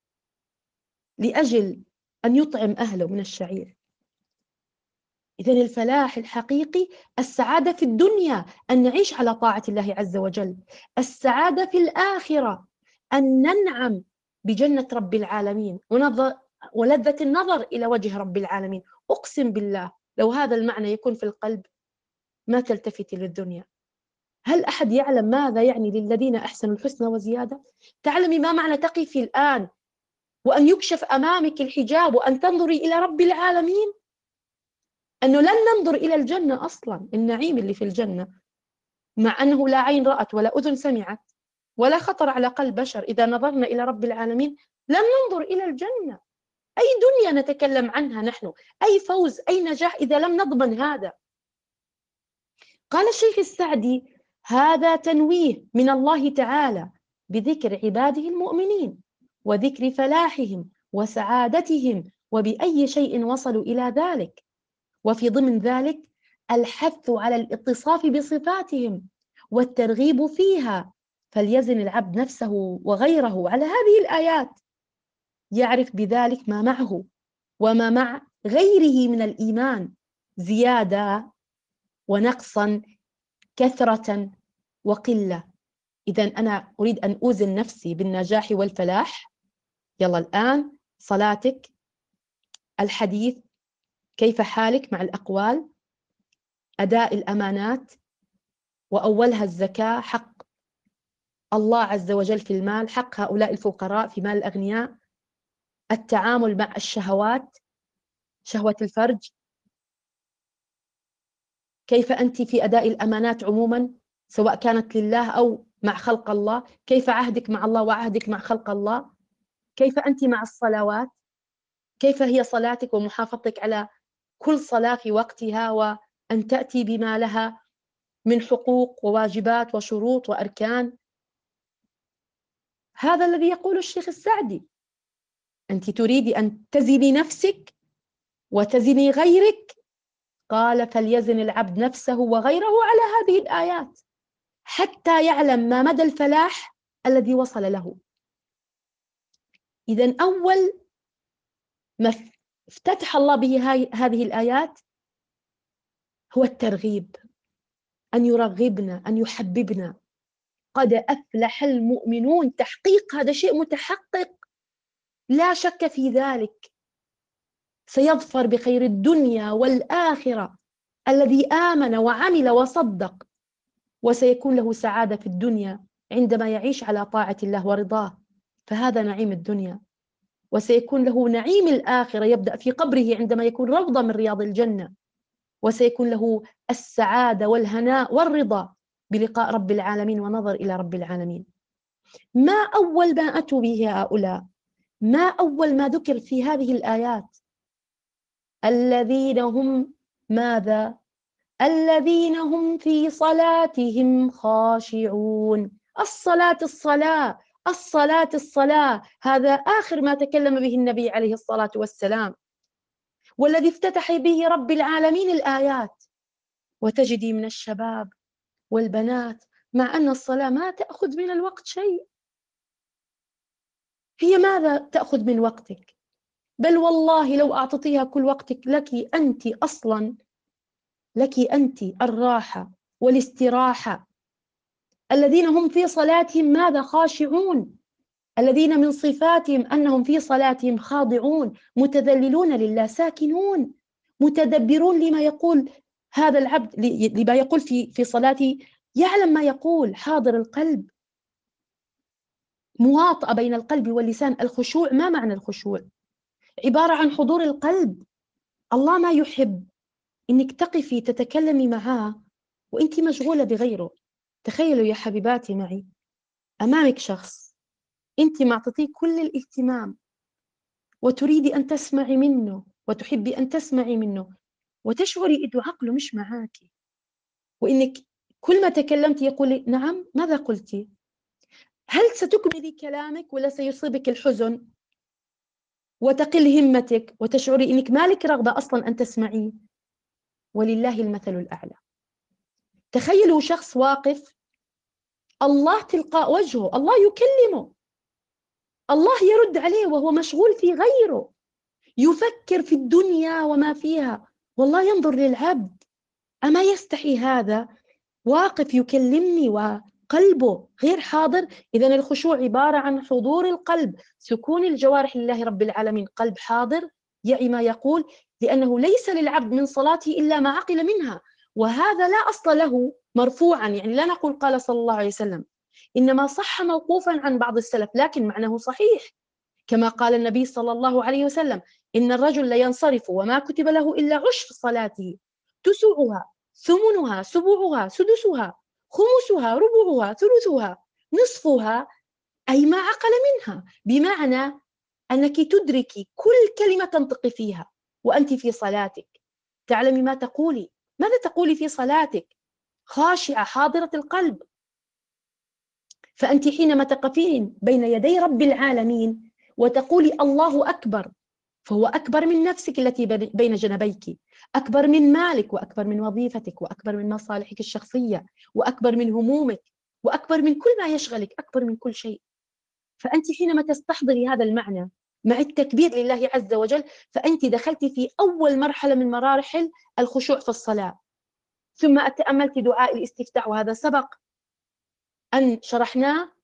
لأجل أن يطعم أهله من الشعير. إذن الفلاح الحقيقي السعادة في الدنيا أن نعيش على طاعة الله عز وجل، السعادة في الآخرة أن ننعم بجنة رب العالمين ولذة النظر إلى وجه رب العالمين. أقسم بالله لو هذا المعنى يكون في القلب ما تلتفتي للدنيا. هل أحد يعلم ماذا يعني للذين أحسنوا الحسنى وزيادة؟ تعلمي ما معنى تقفي الآن وأن يكشف أمامك الحجاب وأن تنظري إلى رب العالمين؟ أنه لن ننظر إلى الجنة أصلا، النعيم اللي في الجنة، مع أنه لا عين رأت ولا أذن سمعت ولا خطر على قلب بشر. إذا نظرنا إلى رب العالمين لن ننظر إلى الجنة. أي دنيا نتكلم عنها نحن؟ أي فوز، أي نجاح إذا لم نضمن هذا؟ قال الشيخ السعدي: هذا تنويه من الله تعالى بذكر عباده المؤمنين وذكر فلاحهم وسعادتهم وبأي شيء وصلوا إلى ذلك، وفي ضمن ذلك الحث على الاتصاف بصفاتهم والترغيب فيها. فليزن العبد نفسه وغيره على هذه الآيات، يعرف بذلك ما معه وما مع غيره من الإيمان، زيادة ونقصا، كثرة وقلة. إذن أنا أريد أن أوزن نفسي بالنجاح والفلاح. يلا الآن صلاتك، الحديث، كيف حالك مع الأقوال، أداء الأمانات، وأولها الزكاة، حق الله عز وجل في المال، حق هؤلاء الفقراء في مال الأغنياء، التعامل مع الشهوات، شهوة الفرج، كيف أنت في أداء الأمانات عموما سواء كانت لله أو مع خلق الله، كيف عهدك مع الله وعهدك مع خلق الله. كيف أنت مع الصلوات؟ كيف هي صلاتك ومحافظتك على كل صلاة في وقتها، وأن تأتي بما لها من حقوق وواجبات وشروط وأركان؟ هذا الذي يقول الشيخ السعدي. أنت تريد أن تزني نفسك وتزني غيرك، قال فليزن العبد نفسه وغيره على هذه الآيات حتى يعلم ما مدى الفلاح الذي وصل له. إذن أول ما افتتح الله به هذه الآيات هو الترغيب، أن يرغبنا، أن يحببنا. قد أفلح المؤمنون، تحقيق، هذا شيء متحقق لا شك في ذلك. سيظفر بخير الدنيا والآخرة الذي آمن وعمل وصدق، وسيكون له سعادة في الدنيا عندما يعيش على طاعة الله ورضاه، فهذا نعيم الدنيا. وسيكون له نعيم الآخرة يبدأ في قبره عندما يكون روضة من رياض الجنة، وسيكون له السعادة والهناء والرضا بلقاء رب العالمين ونظر إلى رب العالمين. ما أول ما أتوا به هؤلاء؟ ما أول ما ذكر في هذه الآيات؟ الذين هم ماذا؟ الذين هم في صلاتهم خاشعون. الصلاة الصلاة، الصلاة الصلاة، هذا آخر ما تكلم به النبي عليه الصلاة والسلام، والذي افتتح به رب العالمين الآيات. وتجدي من الشباب والبنات مع أن الصلاة ما تأخذ من الوقت شيء، هي ماذا تأخذ من وقتك؟ بل والله لو أعطيتها كل وقتك لك أنت أصلا، لك أنت الراحة والاستراحة. الذين هم في صلاتهم ماذا؟ خاشعون. الذين من صفاتهم أنهم في صلاتهم خاضعون، متذللون لله، ساكنون، متدبرون لما يقول هذا العبد، لما يقول في صلاته، يعلم ما يقول، حاضر القلب، مواطأة بين القلب واللسان. الخشوع، ما معنى الخشوع؟ عبارة عن حضور القلب. الله ما يحب إنك تقفي تتكلمي معاه وإنت مشغولة بغيره. تخيلوا يا حبيباتي معي، أمامك شخص أنت معطتيه كل الاهتمام وتريدي أن تسمعي منه وتحبي أن تسمعي منه، وتشعري إنه عقله مش معاك، وإنك كل ما تكلمتي يقول نعم، ماذا قلتي؟ هل ستكملي كلامك ولا سيصيبك الحزن وتقل همتك وتشعري إنك مالك رغبة أصلا أن تسمعيه؟ ولله المثل الأعلى. تخيلوا شخص واقف، الله تلقاء وجهه، الله يكلمه، الله يرد عليه وهو مشغول في غيره، يفكر في الدنيا وما فيها، والله ينظر للعبد. أما يستحي هذا واقف يكلمني وقلبه غير حاضر؟ إذن الخشوع عبارة عن حضور القلب، سكون الجوارح لله رب العالمين، قلب حاضر يعي ما يقول، لأنه ليس للعبد من صلاته إلا ما عقل منها. وهذا لا أصل له مرفوعا، يعني لا نقول قال صلى الله عليه وسلم، إنما صح موقوفا عن بعض السلف، لكن معناه صحيح، كما قال النبي صلى الله عليه وسلم: إن الرجل لينصرف وما كتب له إلا عشر صلاته، تسعها، ثمنها، سبعها، سدسها، خمسها، ربعها، ثلثها، نصفها، أي ما عقل منها. بمعنى أنك تدركي كل كلمة تنطقي فيها وأنت في صلاتك، تعلمي ما تقولي، ماذا تقولي في صلاتك، خاشعة حاضرة القلب. فأنت حينما تقفين بين يدي رب العالمين وتقولي الله أكبر، فهو أكبر من نفسك التي بين جنبيك، أكبر من مالك، وأكبر من وظيفتك، وأكبر من مصالحك الشخصية، وأكبر من همومك، وأكبر من كل ما يشغلك، أكبر من كل شيء. فأنت حينما تستحضري هذا المعنى مع التكبير لله عز وجل، فأنت دخلت في أول مرحلة من مراحل الخشوع في الصلاة. ثم تأملت دعاء الاستفتاح، وهذا سبق أن شرحناه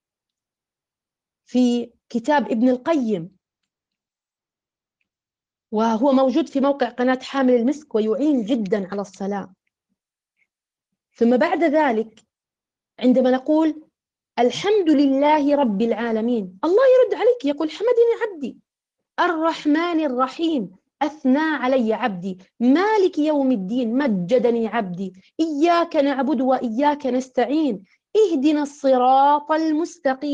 في كتاب ابن القيم، وهو موجود في موقع قناة حامل المسك، ويعين جدا على الصلاة. ثم بعد ذلك عندما نقول الحمد لله رب العالمين، الله يرد عليك يقول حمدني عبدي، الرحمن الرحيم أثنى علي عبدي، مالك يوم الدين مجدني عبدي، إياك نعبد وإياك نستعين، اهدنا الصراط المستقيم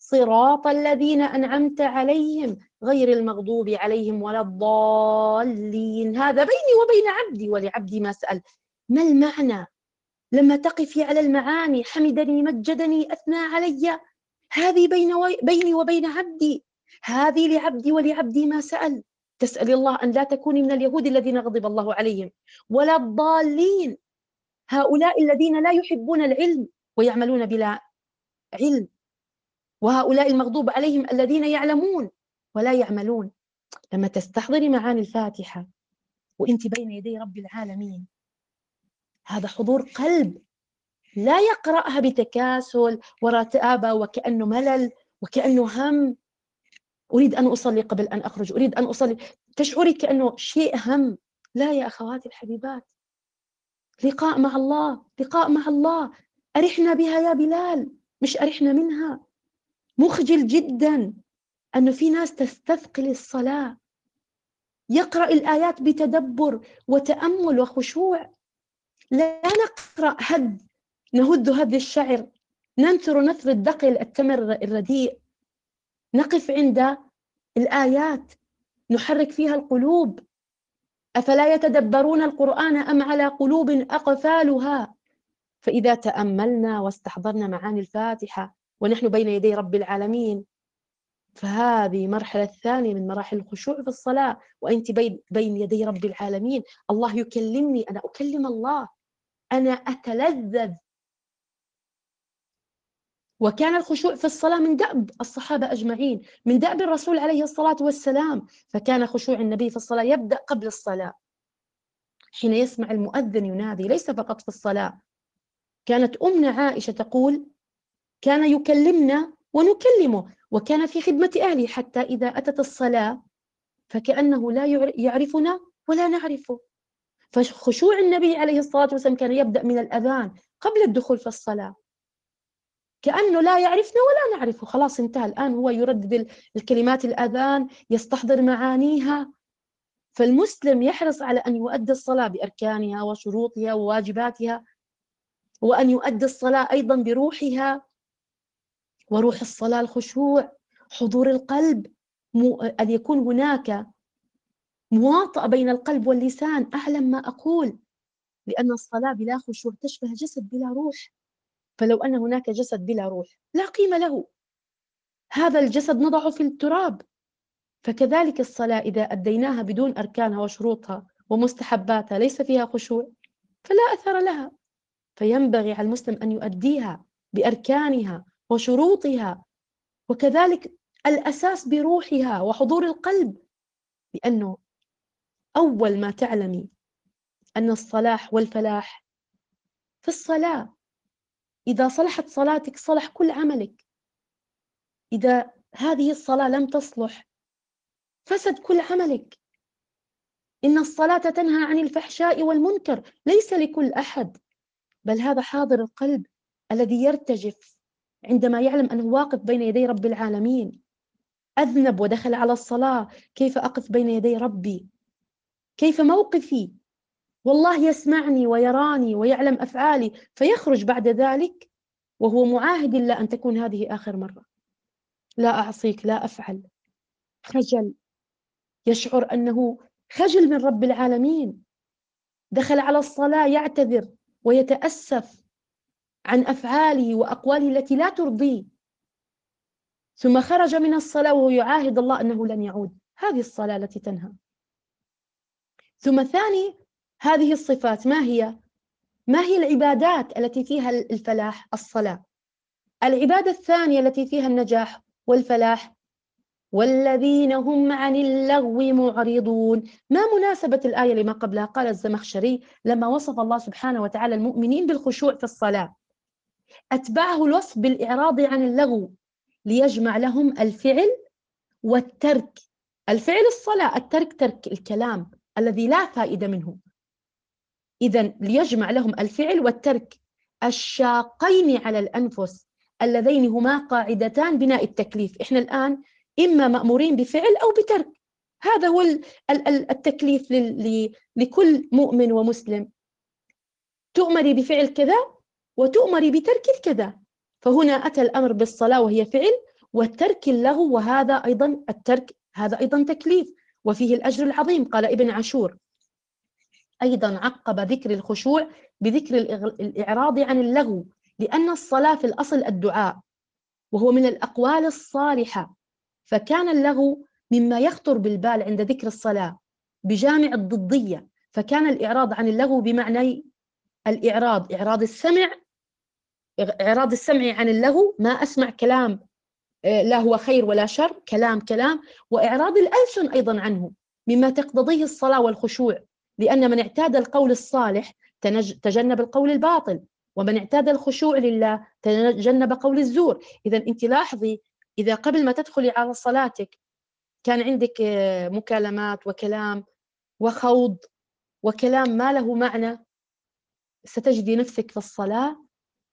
صراط الذين أنعمت عليهم غير المغضوب عليهم ولا الضالين. هذا بيني وبين عبدي ولعبدي ما سأل. ما المعنى لما تقفي على المعاني؟ حمدني مجدني أثنى علي، هذه بيني وبين عبدي، هذه لعبدي ولعبدي ما سأل. تسأل الله أن لا تكوني من اليهود الذين غضب الله عليهم، ولا الضالين، هؤلاء الذين لا يحبون العلم ويعملون بلا علم، وهؤلاء المغضوب عليهم الذين يعلمون ولا يعملون. لما تستحضري معاني الفاتحة وانت بين يدي رب العالمين، هذا حضور قلب، لا يقرأها بتكاسل ورتابة وكأنه ملل وكأنه هم. أريد أن أصلي قبل أن أخرج، أريد أن أصلي، تشعري كأنه شيء هم. لا يا أخواتي الحبيبات، لقاء مع الله، لقاء مع الله. أرحنا بها يا بلال، مش أرحنا منها. مخجل جدا أنه في ناس تستثقل الصلاة، يقرأ الآيات بتدبر وتأمل وخشوع. لا نقرأ نهد هد الشعر، ننثر نثر الدقل التمر الرديء. نقف عند الآيات نحرك فيها القلوب. أفلا يتدبرون القرآن أم على قلوب أقفالها؟ فإذا تأملنا واستحضرنا معاني الفاتحة ونحن بين يدي رب العالمين، فهذه مرحلة الثانية من مراحل الخشوع في الصلاة. وأنت بين يدي رب العالمين، الله يكلمني، أنا أكلم الله، أنا أتلذذ. وكان الخشوع في الصلاة من دأب الصحابة أجمعين، من دأب الرسول عليه الصلاة والسلام. فكان خشوع النبي في الصلاة يبدأ قبل الصلاة، حين يسمع المؤذن ينادي، ليس فقط في الصلاة. كانت أمنا عائشة تقول: كان يكلمنا ونكلمه، وكان في خدمة أهله، حتى إذا أتت الصلاة فكأنه لا يعرفنا ولا نعرفه. فخشوع النبي عليه الصلاة والسلام كان يبدأ من الأذان قبل الدخول في الصلاة، كأنه لا يعرفنا ولا نعرفه. خلاص انتهى، الآن هو يردد الكلمات الأذان، يستحضر معانيها. فالمسلم يحرص على أن يؤدي الصلاة بأركانها وشروطها وواجباتها، وأن يؤدي الصلاة أيضا بروحها. وروح الصلاة الخشوع، حضور القلب، أن يكون هناك مواطأة بين القلب واللسان. أعلم ما أقول، لأن الصلاة بلا خشوع تشبه جسد بلا روح. فلو أن هناك جسد بلا روح لا قيمة له، هذا الجسد نضعه في التراب. فكذلك الصلاة إذا أديناها بدون أركانها وشروطها ومستحباتها، ليس فيها خشوع، فلا أثر لها. فينبغي على المسلم أن يؤديها بأركانها وشروطها، وكذلك الأساس بروحها وحضور القلب. لأنه أول ما تعلمي أن الصلاح والفلاح في الصلاة. إذا صلحت صلاتك صلح كل عملك. إذا هذه الصلاة لم تصلح فسد كل عملك. إن الصلاة تنهى عن الفحشاء والمنكر، ليس لكل أحد، بل هذا حاضر القلب الذي يرتجف عندما يعلم أنه واقف بين يدي رب العالمين. أذنب ودخل على الصلاة، كيف أقف بين يدي ربي؟ كيف موقفي؟ والله يسمعني ويراني ويعلم أفعالي، فيخرج بعد ذلك وهو معاهد الله أن تكون هذه آخر مرة، لا أعصيك، لا أفعل. خجل، يشعر أنه خجل من رب العالمين. دخل على الصلاة يعتذر ويتأسف عن أفعاله وأقواله التي لا ترضيه، ثم خرج من الصلاة وهو يعاهد الله أنه لن يعود. هذه الصلاة التي تنهى. ثم ثاني هذه الصفات ما هي؟ ما هي العبادات التي فيها الفلاح؟ الصلاة. العبادة الثانية التي فيها النجاح والفلاح: والذين هم عن اللغو معرضون. ما مناسبة الآية لما قبلها؟ قال الزمخشري لما وصف الله سبحانه وتعالى المؤمنين بالخشوع في الصلاة، أتبعه الوصف بالإعراض عن اللغو ليجمع لهم الفعل والترك. الفعل الصلاة، الترك ترك الكلام الذي لا فائدة منه. إذن ليجمع لهم الفعل والترك الشاقين على الأنفس، اللذين هما قاعدتان بناء التكليف. إحنا الآن إما مأمورين بفعل أو بترك، هذا هو التكليف لكل مؤمن ومسلم. تؤمري بفعل كذا وتؤمري بترك الكذا. فهنا أتى الأمر بالصلاة وهي فعل، وترك اللغو، وهذا أيضا الترك هذا أيضا تكليف وفيه الأجر العظيم. قال ابن عاشور أيضا عقب ذكر الخشوع بذكر الإعراض عن اللغو، لأن الصلاة في الأصل الدعاء، وهو من الأقوال الصالحة، فكان اللغو مما يخطر بالبال عند ذكر الصلاة بجامع الضدية، فكان الإعراض عن اللغو بمعنى الإعراض، إعراض السمع عن اللغو، ما أسمع كلام لا هو خير ولا شر، كلام، وإعراض الألسن أيضا عنه مما تقتضيه الصلاة والخشوع، لأن من اعتاد القول الصالح تجنب القول الباطل، ومن اعتاد الخشوع لله تجنب قول الزور. إذا أنت لاحظي، إذا قبل ما تدخلي على صلاتك كان عندك مكالمات وكلام وخوض وكلام ما له معنى، ستجدي نفسك في الصلاة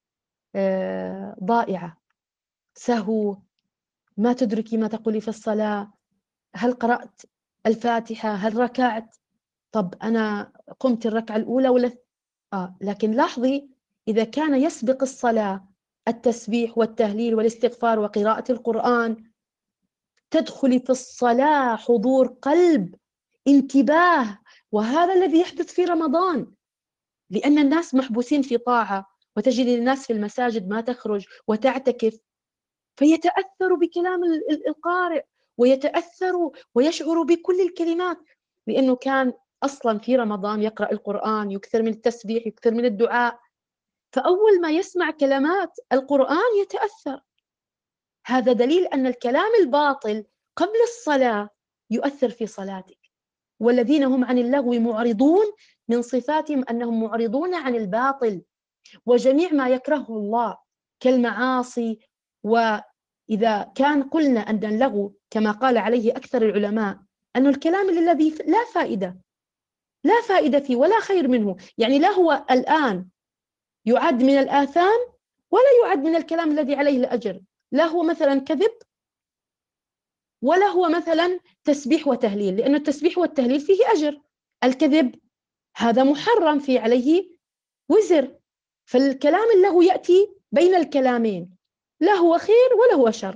ضائعة، سهو، ما تدركي ما تقولي في الصلاة، هل قرأت الفاتحة، هل ركعت، طب أنا قمت الركعة الأولى ولا لكن لاحظي، إذا كان يسبق الصلاة التسبيح والتهليل والاستغفار وقراءة القرآن، تدخلي في الصلاة حضور قلب، انتباه، وهذا الذي يحدث في رمضان، لأن الناس محبوسين في طاعة، وتجد الناس في المساجد ما تخرج وتعتكف، فيتأثر بكلام القارئ، ويتأثر ويشعر بكل الكلمات، لأنه كان أصلا في رمضان يقرأ القرآن، يكثر من التسبيح، يكثر من الدعاء، فأول ما يسمع كلمات القرآن يتأثر. هذا دليل أن الكلام الباطل قبل الصلاة يؤثر في صلاتك. والذين هم عن اللغو معرضون، من صفاتهم أنهم معرضون عن الباطل وجميع ما يكرهه الله كالمعاصي. وإذا كان قلنا أن اللغو كما قال عليه أكثر العلماء أن الكلام الذي لا فائدة فيه ولا خير منه، يعني لا هو الآن يعد من الآثام ولا يعد من الكلام الذي عليه الأجر، لا هو مثلا كذب ولا هو مثلا تسبيح وتهليل، لأن التسبيح والتهليل فيه أجر، الكذب هذا محرم فيه عليه وزر، فالكلام اللغو يأتي بين الكلامين، لا هو خير ولا هو شر،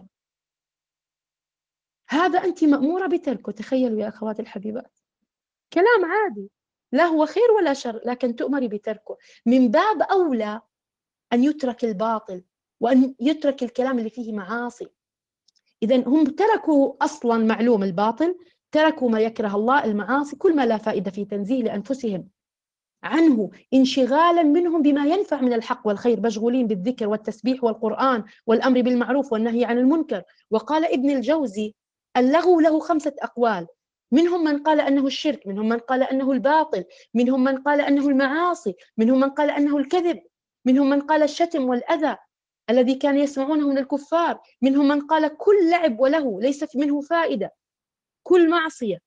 هذا أنت مأمورة بتركه. تخيلوا يا أخواتي الحبيبات، كلام عادي لا هو خير ولا شر، لكن تؤمري بتركه. من باب أولى أن يترك الباطل وأن يترك الكلام اللي فيه معاصي. إذن هم تركوا أصلا معلوم الباطل، تركوا ما يكره الله، المعاصي، كل ما لا فائدة في تنزيه لأنفسهم عنه، انشغالا منهم بما ينفع من الحق والخير، مشغولين بالذكر والتسبيح والقرآن والأمر بالمعروف والنهي عن المنكر. وقال ابن الجوزي اللغو له 5 أقوال، منهم من قال أنه الشرك، منهم من قال أنه الباطل، منهم من قال أنه المعاصي، منهم من قال أنه الكذب، منهم من قال الشتم والأذى الذي كان يسمعونه من الكفار، منهم من قال كل لعب وله ليس منه فائدة، كل معصية.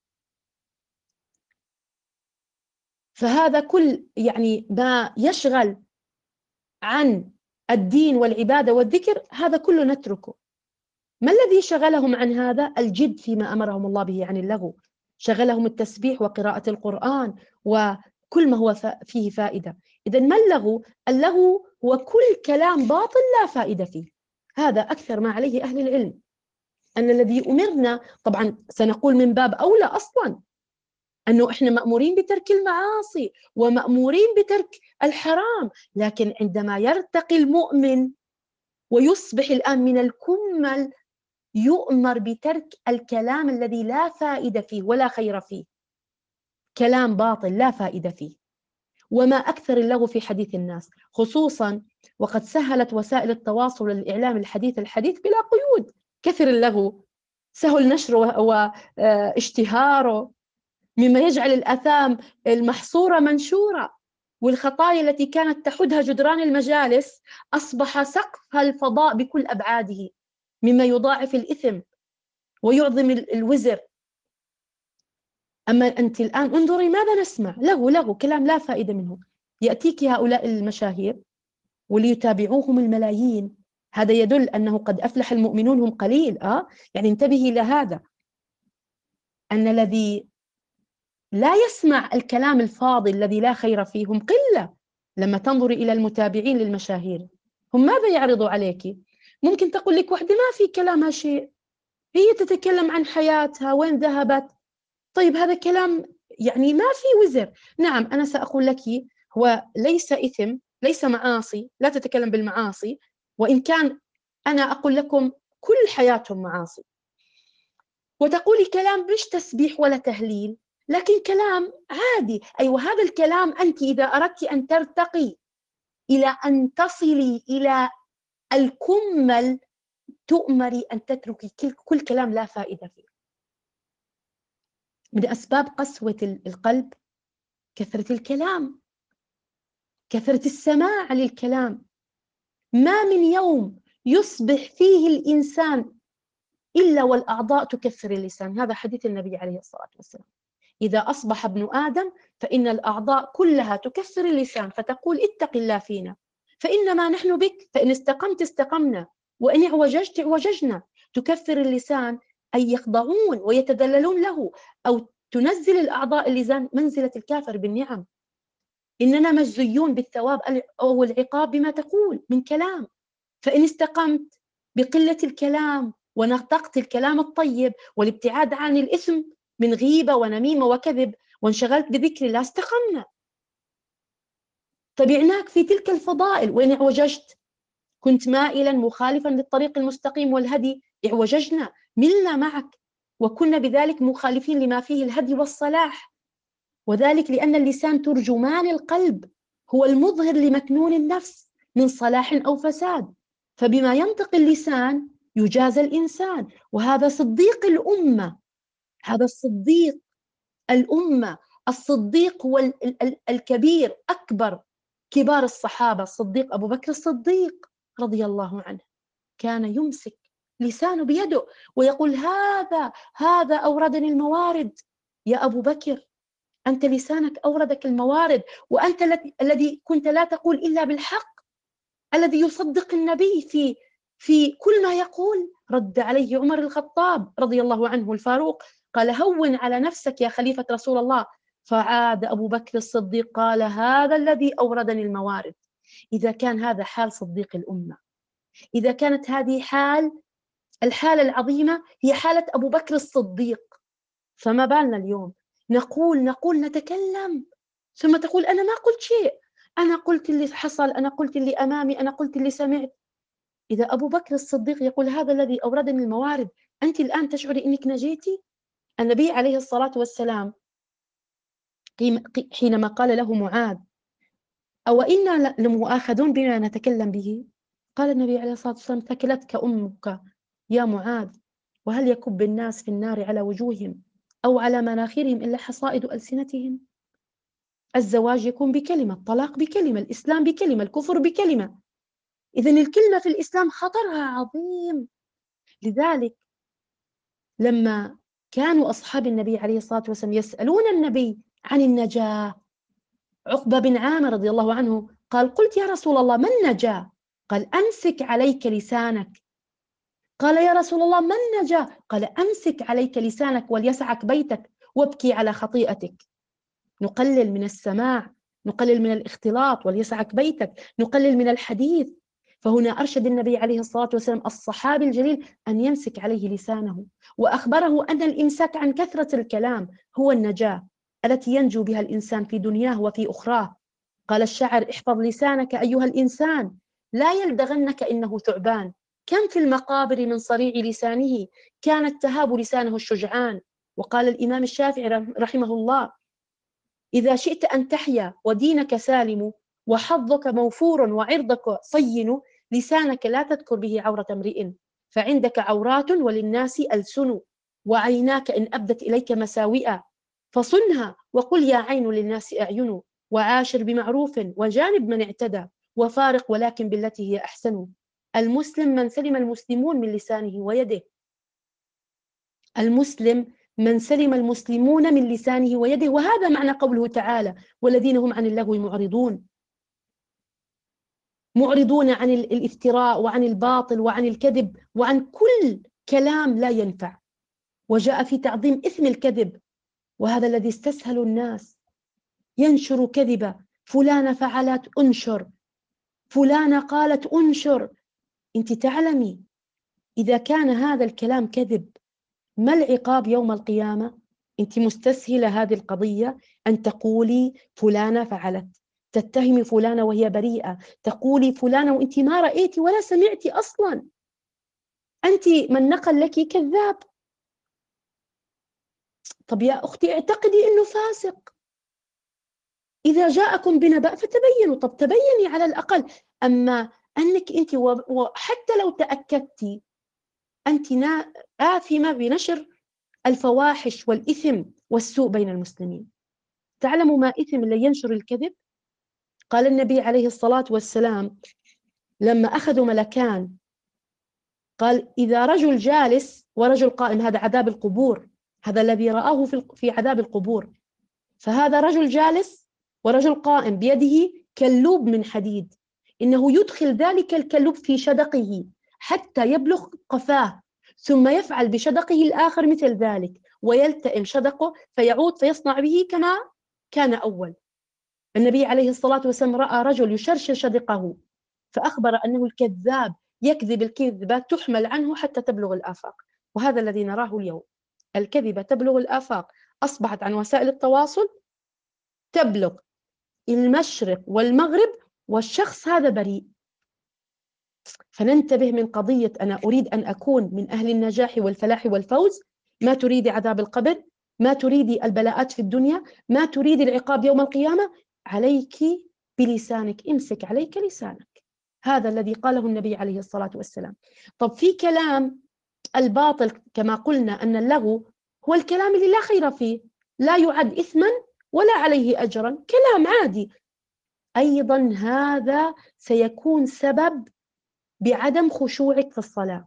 فهذا كل يعني ما يشغل عن الدين والعبادة والذكر، هذا كله نتركه. ما الذي شغلهم عن هذا؟ الجد فيما أمرهم الله به عن اللغو، شغلهم التسبيح وقراءة القرآن وكل ما هو فيه فائدة. إذن ما اللغو؟ اللغو هو كل كلام باطل لا فائدة فيه، هذا أكثر ما عليه أهل العلم، أن الذي أمرنا، طبعا سنقول من باب أولى أصلا أنه إحنا مأمورين بترك المعاصي ومأمورين بترك الحرام، لكن عندما يرتقي المؤمن ويصبح الآن من الكمل، يؤمر بترك الكلام الذي لا فائدة فيه ولا خير فيه، كلام باطل لا فائدة فيه. وما أكثر اللغو في حديث الناس، خصوصا وقد سهلت وسائل التواصل والإعلام الحديث بلا قيود، كثر اللغو، سهل نشره واشتهاره، مما يجعل الآثام المحصورة منشورة، والخطايا التي كانت تحدها جدران المجالس أصبح سقفها الفضاء بكل أبعاده، مما يضاعف الإثم ويعظم الوزر. أما أنت الآن انظري ماذا نسمع، لغو كلام لا فائدة منه. يأتيك هؤلاء المشاهير وليتابعوهم الملايين، هذا يدل أنه قد أفلح المؤمنون هم قليل. يعني انتبهي إلى هذا، أن الذي لا يسمع الكلام الفاضل الذي لا خير فيه هم قلة. لما تنظري إلى المتابعين للمشاهير، هم ماذا يعرضوا عليك؟ ممكن تقول لك واحدة ما في كلامها شيء، هي تتكلم عن حياتها وين ذهبت. طيب هذا كلام يعني ما في وزر. نعم أنا سأقول لك هو ليس إثم، ليس معاصي، لا تتكلم بالمعاصي، وإن كان أنا أقول لكم كل حياتهم معاصي. وتقولي كلام مش تسبيح ولا تهليل، لكن كلام عادي. أيوة هذا الكلام أنت إذا أردت أن ترتقي إلى أن تصلي إلى الكمل تؤمري أن تتركي كل كلام لا فائدة فيه. من أسباب قسوة القلب كثرة الكلام، كثرة السماع للكلام. ما من يوم يصبح فيه الإنسان إلا والأعضاء تكثر اللسان. هذا حديث النبي عليه الصلاة والسلام. إذا أصبح ابن آدم فإن الأعضاء كلها تكثر اللسان فتقول اتق الله فينا، فإنما نحن بك، فإن استقمت استقمنا وإن اعوججت اعوججنا. تكثر اللسان أي يخضعون ويتذللون له، أو تنزل الأعضاء اللسان منزلة الكافر بالنعم. إننا مجزيون بالثواب أو العقاب بما تقول من كلام. فإن استقمت بقلة الكلام ونطقت الكلام الطيب والابتعاد عن الإثم من غيبة ونميمة وكذب وانشغلت بذكر الله استقمنا، تبعناك في تلك الفضائل. وإن اعوججت كنت مائلا مخالفا للطريق المستقيم والهدي اعوججنا، ملنا معك وكنا بذلك مخالفين لما فيه الهدي والصلاح. وذلك لأن اللسان ترجمان القلب، هو المظهر لمكنون النفس من صلاح أو فساد. فبما ينطق اللسان يجازى الإنسان. وهذا صديق الأمة، هذا الصديق الأمة. الصديق هو الكبير، أكبر كبار الصحابة. الصديق أبو بكر الصديق رضي الله عنه كان يمسك لسانه بيده ويقول هذا أوردني الموارد. يا أبو بكر أنت لسانك أوردك الموارد، وأنت الذي كنت لا تقول إلا بالحق، الذي يصدق النبي في كل ما يقول. رد عليه عمر الخطاب رضي الله عنه الفاروق، قال هون على نفسك يا خليفة رسول الله. فعاد أبو بكر الصديق قال هذا الذي أوردني الموارد. إذا كان هذا حال صديق الأمة، إذا كانت هذه الحالة العظيمة هي حالة أبو بكر الصديق، فما بالنا اليوم نقول نتكلم ثم تقول أنا ما قلت شيء، أنا قلت اللي حصل، أنا قلت اللي أمامي، أنا قلت اللي سمعت. إذا أبو بكر الصديق يقول هذا الذي أوردني الموارد، أنت الآن تشعري أنك نجيتي؟ النبي عليه الصلاة والسلام حينما قال له معاذ أو إنا لمؤاخذون بما نتكلم به، قال النبي عليه الصلاة والسلام ثكلتك أمك يا معاذ، وهل يكب الناس في النار على وجوههم أو على مناخرهم إلا حصائد ألسنتهم؟ الزواج يكون بكلمة، الطلاق بكلمة، الإسلام بكلمة، الكفر بكلمة. إذن الكلمة في الإسلام خطرها عظيم. لذلك لما كانوا أصحاب النبي عليه الصلاة والسلام يسألون النبي عن النجاة، عقبة بن عامر رضي الله عنه قال قلت يا رسول الله ما النجاة؟ قال أمسك عليك لسانك. قال يا رسول الله ما النجاة؟ قال أمسك عليك لسانك وليسعك بيتك وابكي على خطيئتك. نقلل من السماع، نقلل من الاختلاط وليسعك بيتك، نقلل من الحديث. فهنا أرشد النبي عليه الصلاة والسلام الصحابي الجليل أن يمسك عليه لسانه، وأخبره أن الإمساك عن كثرة الكلام هو النجاة التي ينجو بها الإنسان في دنياه وفي أخراه. قال الشاعر احفظ لسانك أيها الإنسان لا يلدغنك إنه ثعبان، كم في المقابر من صريع لسانه كانت تهاب لسانه الشجعان. وقال الإمام الشافعي رحمه الله إذا شئت أن تحيا ودينك سالم وحظك موفور وعرضك صين، لسانك لا تذكر به عورة امرئ، فعندك عورات وللناس ألسن، وعيناك إن أبدت إليك مساوئا فصنها وقل يا عين للناس أعين، وعاشر بمعروف وجانب من اعتدى، وفارق ولكن بالتي هي أحسن. المسلم من سلم المسلمون من لسانه ويده. المسلم من سلم المسلمون من لسانه ويده، وهذا معنى قوله تعالى والذين هم عن اللغو معرضون عن الافتراء وعن الباطل وعن الكذب وعن كل كلام لا ينفع. وجاء في تعظيم إثم الكذب، وهذا الذي استسهل الناس ينشر كذبة، فلانة فعلت أنشر، فلانة قالت أنشر، أنت تعلمي إذا كان هذا الكلام كذب ما العقاب يوم القيامة؟ أنت مستسهلة هذه القضية أن تقولي فلانة فعلت، تتهمي فلانة وهي بريئة، تقولي فلانة وأنت ما رأيتي ولا سمعتي أصلا، أنت من نقل لك كذاب. طب يا أختي اعتقدي أنه فاسق، إذا جاءكم بنبأ فتبينوا، طب تبيني على الأقل. أما أنك أنت وحتى لو تأكدتي أنت آثمة بنشر الفواحش والإثم والسوء بين المسلمين. تعلموا ما إثم اللي ينشر الكذب؟ قال النبي عليه الصلاة والسلام لما أخذوا ملكان، قال إذا رجل جالس ورجل قائم، هذا عذاب القبور، هذا الذي رآه في عذاب القبور، فهذا رجل جالس ورجل قائم بيده كلوب من حديد، إنه يدخل ذلك الكلوب في شدقه حتى يبلغ قفاه، ثم يفعل بشدقه الآخر مثل ذلك ويلتئم شدقه فيعود فيصنع به كما كان أول. النبي عليه الصلاة والسلام رأى رجل يشرشر شدقه فأخبر أنه الكذاب يكذب الكذبة تحمل عنه حتى تبلغ الآفاق، وهذا الذي نراه اليوم. الكذبة تبلغ الآفاق، أصبحت عن وسائل التواصل تبلغ المشرق والمغرب والشخص هذا بريء. فننتبه من قضية أنا أريد أن أكون من أهل النجاح والفلاح والفوز، ما تريدي عذاب القبر، ما تريدي البلاءات في الدنيا، ما تريدي العقاب يوم القيامة، عليك بلسانك، امسك عليك لسانك. هذا الذي قاله النبي عليه الصلاة والسلام. طب في كلام الباطل كما قلنا أن اللغو هو الكلام اللي لا خير فيه، لا يعد إثما ولا عليه أجرا، كلام عادي، أيضا هذا سيكون سبب بعدم خشوعك في الصلاة.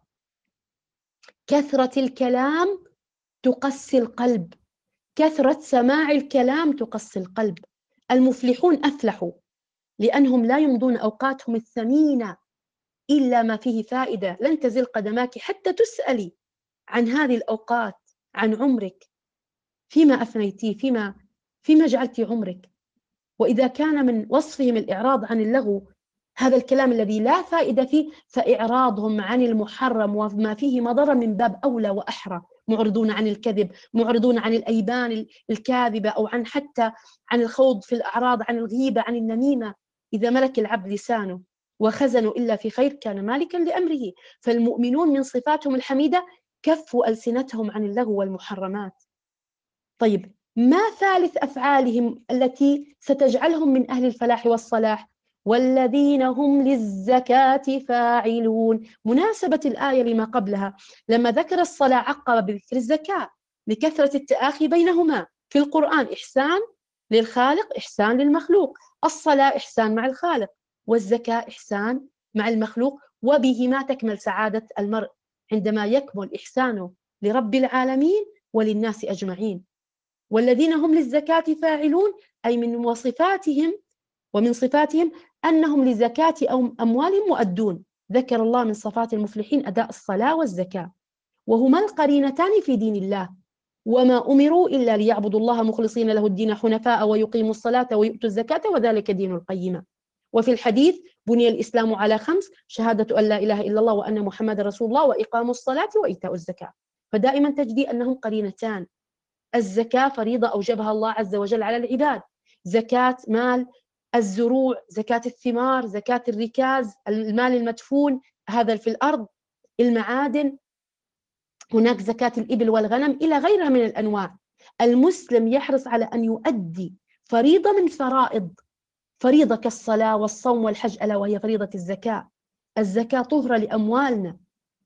كثرة الكلام تقسي القلب، كثرة سماع الكلام تقسي القلب. المفلحون أفلحوا لأنهم لا يمضون أوقاتهم الثمينة إلا ما فيه فائدة. لن تزل قدماك حتى تسألي عن هذه الأوقات، عن عمرك، فيما أفنيتيه، فيما جعلت عمرك. وإذا كان من وصفهم الإعراض عن اللغو، هذا الكلام الذي لا فائدة فيه، فإعراضهم عن المحرم وما فيه مضرة من باب أولى وأحرى. معرضون عن الكذب، معرضون عن الأيمان الكاذبة، أو حتى عن الخوض في الأعراض، عن الغيبة، عن النميمة. إذا ملك العبد لسانه وخزنوا إلا في خير كان مالكا لأمره. فالمؤمنون من صفاتهم الحميدة كفوا ألسنتهم عن اللغو والمحرمات. طيب ما ثالث أفعالهم التي ستجعلهم من أهل الفلاح والصلاح؟ والذين هم للزكاة فاعلون. مناسبة الآية لما قبلها، لما ذكر الصلاة عقب بذكر الزكاة لكثرة التآخي بينهما في القرآن. إحسان للخالق، إحسان للمخلوق. الصلاة إحسان مع الخالق، والزكاة إحسان مع المخلوق، وبهما تكمل سعادة المرء عندما يكمل إحسانه لرب العالمين وللناس أجمعين. والذين هم للزكاة فاعلون، أي من وصفاتهم ومن صفاتهم أنهم لزكاة أموالهم مؤدون. ذكر الله من صفات المفلحين أداء الصلاة والزكاة، وهما القرينتان في دين الله. وما أمروا إلا ليعبدوا الله مخلصين له الدين حنفاء ويقيموا الصلاة ويؤتوا الزكاة وذلك دين القيمة. وفي الحديث بني الإسلام على 5: شهادة أن لا إله إلا الله وأن محمد رسول الله وإقام الصلاة وإيتاء الزكاة. فدائما تجدي أنهم قرينتان. الزكاة فريضة أوجبها الله عز وجل على العباد، زكاة مال الزروع، زكاة الثمار، زكاة الركاز، المال المدفون هذا في الأرض، المعادن، هناك زكاة الإبل والغنم إلى غيرها من الأنواع. المسلم يحرص على أن يؤدي فريضة من فريضة كالصلاة والصوم والحج، ألا وهي فريضة الزكاة. الزكاة طهرة لأموالنا،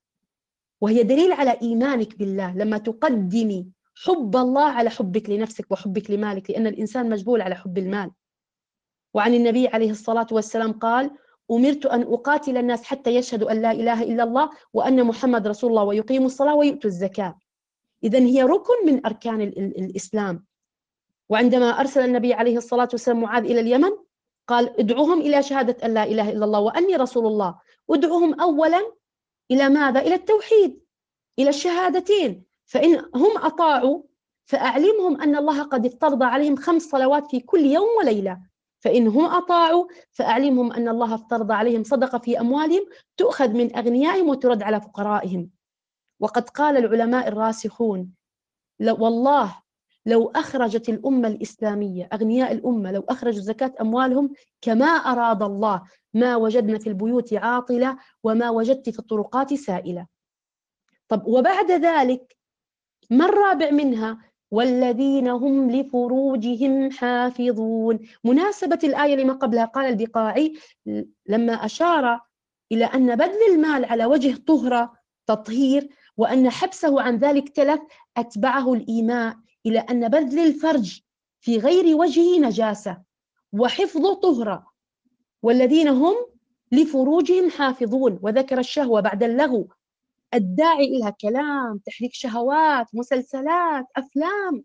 وهي دليل على إيمانك بالله لما تقدمي حب الله على حبك لنفسك وحبك لمالك، لأن الإنسان مجبول على حب المال. وعن النبي عليه الصلاة والسلام قال: أمرت أن أقاتل الناس حتى يشهدوا أن لا إله إلا الله وأن محمد رسول الله ويقيموا الصلاة ويؤتوا الزكاة. إذن هي ركن من أركان الإسلام. وعندما أرسل النبي عليه الصلاة والسلام معاذ إلى اليمن قال: ادعوهم إلى شهادة أن لا إله إلا الله وأني رسول الله. ادعوهم أولا إلى ماذا؟ إلى التوحيد، إلى الشهادتين. فإن هم أطاعوا فأعلمهم أن الله قد افترض عليهم 5 صلوات في كل يوم وليلة. فإن هم أطاعوا فأعلمهم أن الله افترض عليهم صدقة في أموالهم تؤخذ من أغنيائهم وترد على فقرائهم. وقد قال العلماء الراسخون والله لو أخرجت الأمة الإسلامية، أغنياء الأمة، لو أخرجوا زكاة أموالهم كما أراد الله ما وجدنا في البيوت عاطلة وما وجدت في الطرقات سائلة. طب وبعد ذلك ما الرابع منها؟ والذين هم لفروجهم حافظون. مناسبة الآية لما قبلها، قال البقاعي لما أشار إلى أن بذل المال على وجه طهرة تطهير، وأن حبسه عن ذلك تلف، أتبعه الإيماء إلى أن بذل الفرج في غير وجهه نجاسة وحفظ طهرة. والذين هم لفروجهم حافظون، وذكر الشهوة بعد اللغو الداعي إلها كلام، تحريك شهوات، مسلسلات، أفلام.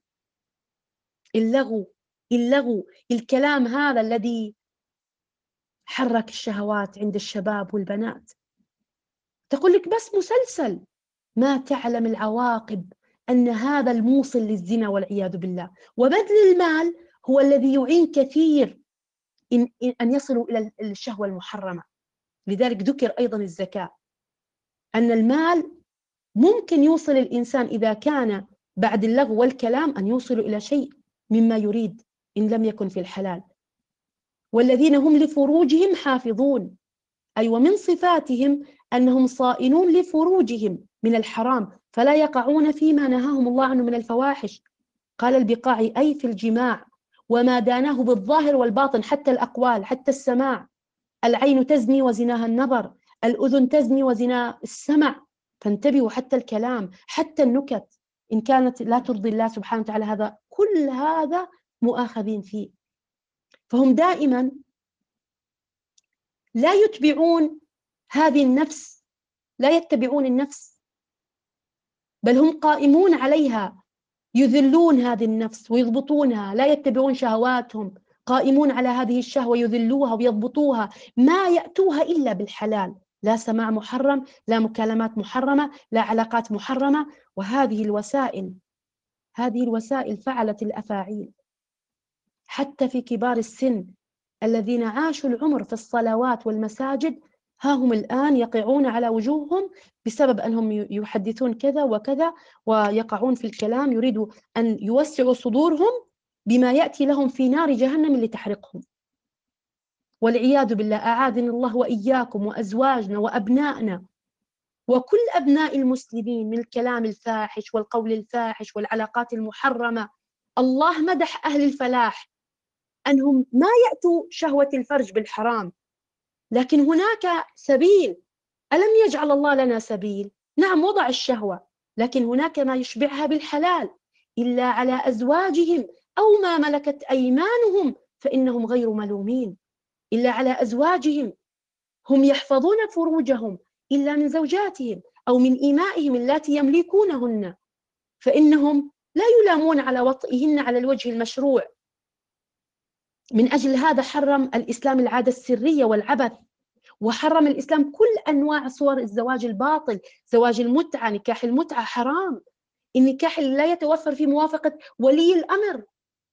اللغو الكلام هذا الذي حرك الشهوات عند الشباب والبنات. تقول لك بس مسلسل، ما تعلم العواقب أن هذا الموصل للزنا والعياذ بالله. وبذل المال هو الذي يعين كثير أن يصلوا إلى الشهوة المحرمة. لذلك ذكر أيضا الزكاة، أن المال ممكن يوصل الإنسان إذا كان بعد اللغو والكلام أن يوصل إلى شيء مما يريد إن لم يكن في الحلال. والذين هم لفروجهم حافظون، أي ومن صفاتهم أنهم صائنون لفروجهم من الحرام، فلا يقعون فيما نهاهم الله عنه من الفواحش. قال البقاعي أي في الجماع وما داناه بالظاهر والباطن، حتى الأقوال، حتى السماع. العين تزني وزناها النظر، الأذن تزني وزنا السمع. فانتبهوا، حتى الكلام، حتى النكت إن كانت لا ترضي الله سبحانه وتعالى، هذا كل هذا مؤاخذين فيه. فهم دائما لا يتبعون هذه النفس، لا يتبعون النفس، بل هم قائمون عليها، يذلون هذه النفس ويضبطونها، لا يتبعون شهواتهم، قائمون على هذه الشهوة يذلوها ويضبطوها، ما يأتوها إلا بالحلال، لا سماع محرم، لا مكالمات محرمة، لا علاقات محرمة. وهذه الوسائل فعلت الأفاعيل حتى في كبار السن الذين عاشوا العمر في الصلوات والمساجد، ها هم الآن يقعون على وجوههم بسبب أنهم يحدثون كذا وكذا ويقعون في الكلام، يريدوا أن يوسعوا صدورهم بما يأتي لهم في نار جهنم اللي تحرقهم والعياذ بالله. أعاذنا الله وإياكم وأزواجنا وأبنائنا وكل أبناء المسلمين من الكلام الفاحش والقول الفاحش والعلاقات المحرمة. الله مدح أهل الفلاح أنهم ما يأتوا شهوة الفرج بالحرام، لكن هناك سبيل. ألم يجعل الله لنا سبيل؟ نعم، وضع الشهوة، لكن هناك ما يشبعها بالحلال، إلا على أزواجهم أو ما ملكت أيمانهم فإنهم غير ملومين. إلا على أزواجهم، هم يحفظون فروجهم إلا من زوجاتهم أو من إمائهم اللاتي يملكونهن، فإنهم لا يلامون على وطئهن على الوجه المشروع. من أجل هذا حرم الإسلام العادة السرية والعبث، وحرم الإسلام كل أنواع صور الزواج الباطل، زواج المتعة، نكاح المتعة حرام، النكاح اللي لا يتوفر فيه موافقة ولي الأمر.